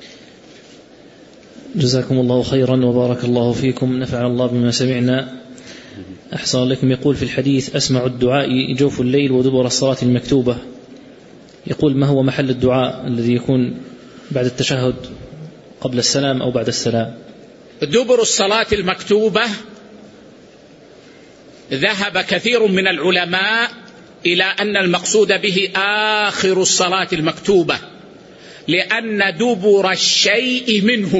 جزاكم الله خيرا وبارك الله فيكم، نفع الله بما سمعنا. أحسن لكم. يقول في الحديث أسمع الدعاء جوف الليل ودبر الصلاة المكتوبة، يقول ما هو محل الدعاء الذي يكون بعد التشهد قبل السلام أو بعد السلام؟ دبر الصلاة المكتوبة ذهب كثير من العلماء إلى أن المقصود به آخر الصلاة المكتوبة، لأن دبر الشيء منه،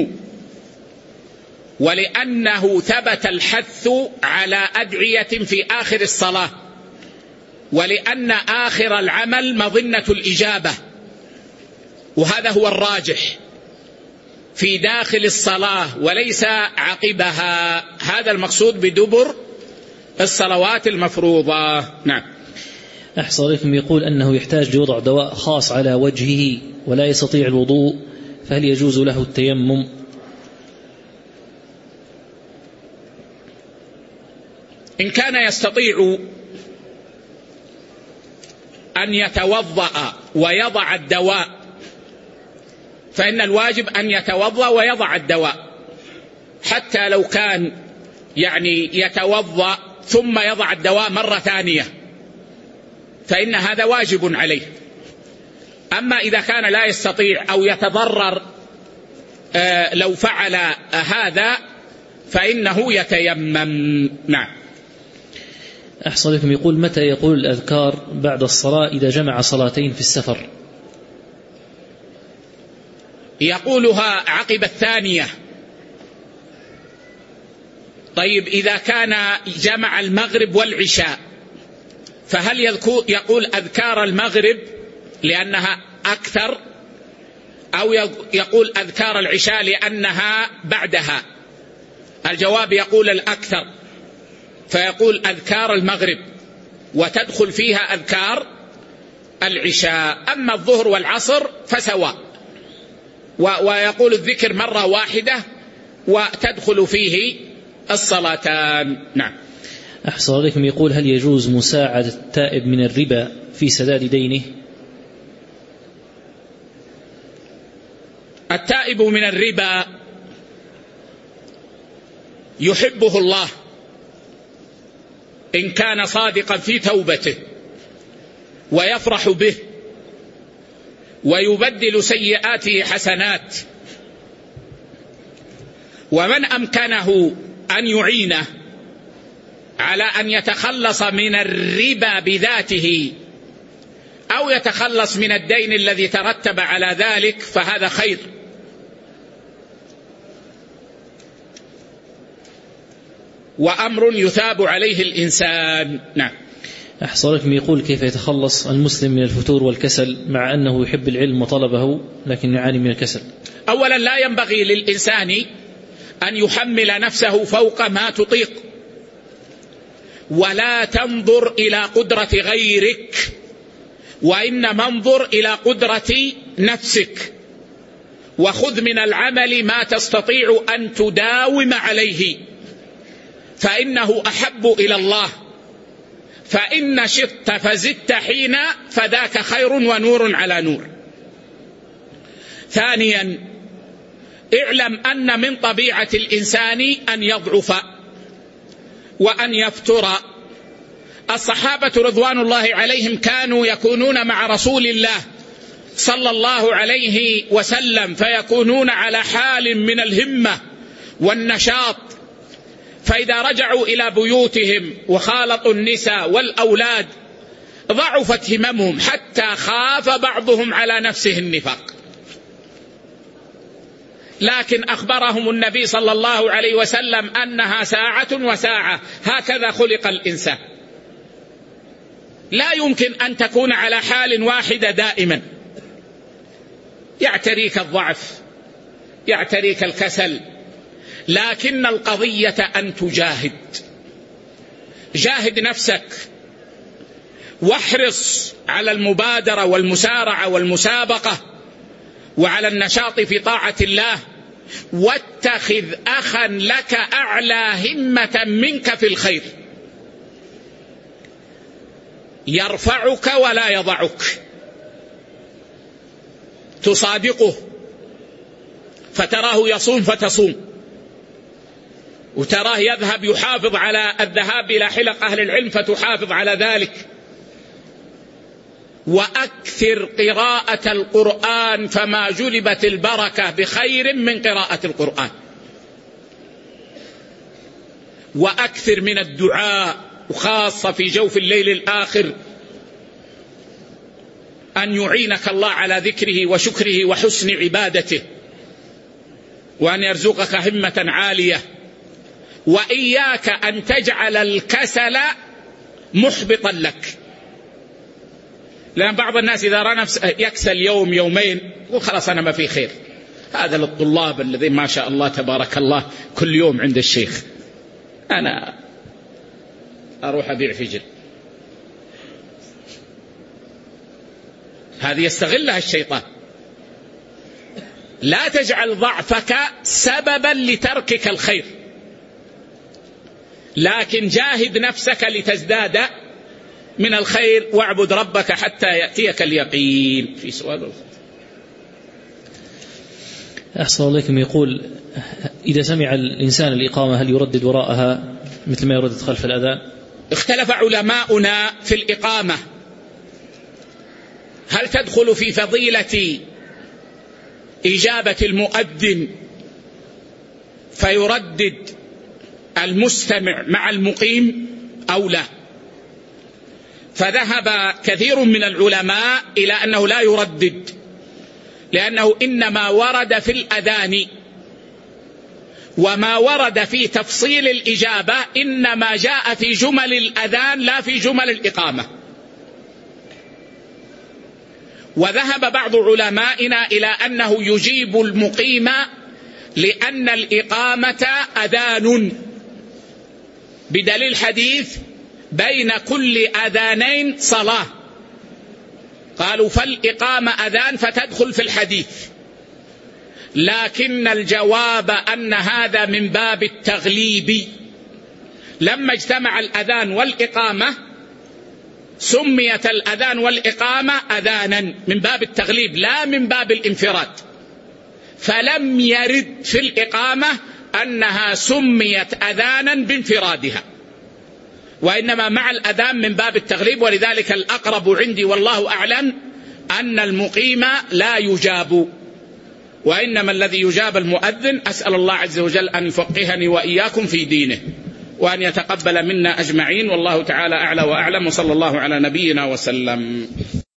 ولأنه ثبت الحث على أدعية في آخر الصلاة، ولأن آخر العمل مظنة الإجابة، وهذا هو الراجح في داخل الصلاة وليس عقبها. هذا المقصود بدبر الصلوات المفروضة. نعم. أحسن لكم. يقول أنه يحتاج لوضع دواء خاص على وجهه ولا يستطيع الوضوء، فهل يجوز له التيمم؟ إن كان يستطيع أن يتوضأ ويضع الدواء فإن الواجب أن يتوضأ ويضع الدواء، حتى لو كان يعني يتوضأ ثم يضع الدواء مرة ثانية فإن هذا واجب عليه. أما إذا كان لا يستطيع أو يتضرر آه لو فعل هذا فإنه يتيمم. نعم. أحسن لكم. يقول متى يقول الأذكار بعد الصلاة إذا جمع صلاتين في السفر؟ يقولها عقب الثانية. طيب إذا كان جمع المغرب والعشاء فهل يقول أذكار المغرب لأنها أكثر، أو يقول أذكار العشاء لأنها بعدها؟ الجواب يقول الأكثر، فيقول أذكار المغرب وتدخل فيها أذكار العشاء. أما الظهر والعصر فسواء، ويقول الذكر مرة واحدة وتدخل فيه الصلاتان. نعم. أحسن عليكم. يقول هل يجوز مساعدة التائب من الربا في سداد دينه؟ التائب من الربا يحبه الله إن كان صادقا في توبته ويفرح به ويبدل سيئاته حسنات، ومن أمكنه أن يعينه على أن يتخلص من الربا بذاته أو يتخلص من الدين الذي ترتب على ذلك فهذا خير. وأمر يثاب عليه الإنسان. نعم. أحسن لكم. يقول كيف يتخلص المسلم من الفتور والكسل مع أنه يحب العلم وطلبه لكن يعاني من الكسل؟ أولا لا ينبغي للإنسان أن يحمل نفسه فوق ما تطيق، ولا تنظر إلى قدرة غيرك، وإنما انظر إلى قدرة نفسك، وخذ من العمل ما تستطيع أن تداوم عليه، فإنه أحب إلى الله. فإن شطت فزدت حين فذاك خير ونور على نور. ثانيا اعلم أن من طبيعة الإنسان أن يضعف وأن يفتر. الصحابة رضوان الله عليهم كانوا يكونون مع رسول الله صلى الله عليه وسلم فيكونون على حال من الهمة والنشاط، فإذا رجعوا إلى بيوتهم وخالطوا النساء والأولاد ضعفت هممهم حتى خاف بعضهم على نفسه النفاق. لكن أخبرهم النبي صلى الله عليه وسلم أنها ساعة وساعة، هكذا خلق الإنسان، لا يمكن أن تكون على حال واحدة دائما. يعتريك الضعف، يعتريك الكسل، لكن القضية أن تجاهد. جاهد نفسك واحرص على المبادرة والمسارعة والمسابقة وعلى النشاط في طاعة الله، واتخذ أخا لك أعلى همة منك في الخير يرفعك ولا يضعك، تصادقه فتراه يصوم فتصوم، وتراه يذهب يحافظ على الذهاب إلى حلق أهل العلم فتحافظ على ذلك. وأكثر قراءة القرآن فما جلبت البركة بخير من قراءة القرآن. وأكثر من الدعاء، وخاصة في جوف الليل الآخر، أن يعينك الله على ذكره وشكره وحسن عبادته، وأن يرزقك همة عالية. وإياك أن تجعل الكسل محبطا لك، لأن بعض الناس إذا رأى نفسه يكسل يوم يومين وخلاص أنا ما في خير. هذا للطلاب الذين ما شاء الله تبارك الله كل يوم عند الشيخ، أنا أروح أبيع فجل، هذه يستغلها الشيطان. لا تجعل ضعفك سببا لتركك الخير، لكن جاهد نفسك لتزداد من الخير، واعبد ربك حتى يأتيك اليقين. في سؤال أحسن الله. يقول إذا سمع الإنسان الإقامة هل يردد وراءها مثل ما يردد خلف الأذان؟ اختلف علماؤنا في الإقامة، هل تدخل في فضيلة إجابة المؤذن فيردد المستمع مع المقيم أو لا؟ فذهب كثير من العلماء إلى أنه لا يردد، لأنه إنما ورد في الأذان، وما ورد في تفصيل الإجابة إنما جاء في جمل الأذان لا في جمل الإقامة. وذهب بعض علمائنا إلى أنه يجيب المقيم لأن الإقامة أذان، بدليل حديث بين كل أذانين صلاة، قالوا فالإقامة أذان فتدخل في الحديث. لكن الجواب أن هذا من باب التغليب، لما اجتمع الأذان والإقامة سميت الأذان والإقامة أذانا من باب التغليب لا من باب الانفراد، فلم يرد في الإقامة أنها سميت أذانا بانفرادها، وإنما مع الأذان من باب التغليب. ولذلك الأقرب عندي والله أعلم أن المقيم لا يجاب، وإنما الذي يجاب المؤذن. أسأل الله عز وجل أن يفقهني وإياكم في دينه وأن يتقبل منا أجمعين، والله تعالى أعلى وأعلم، وصلى الله على نبينا وسلم.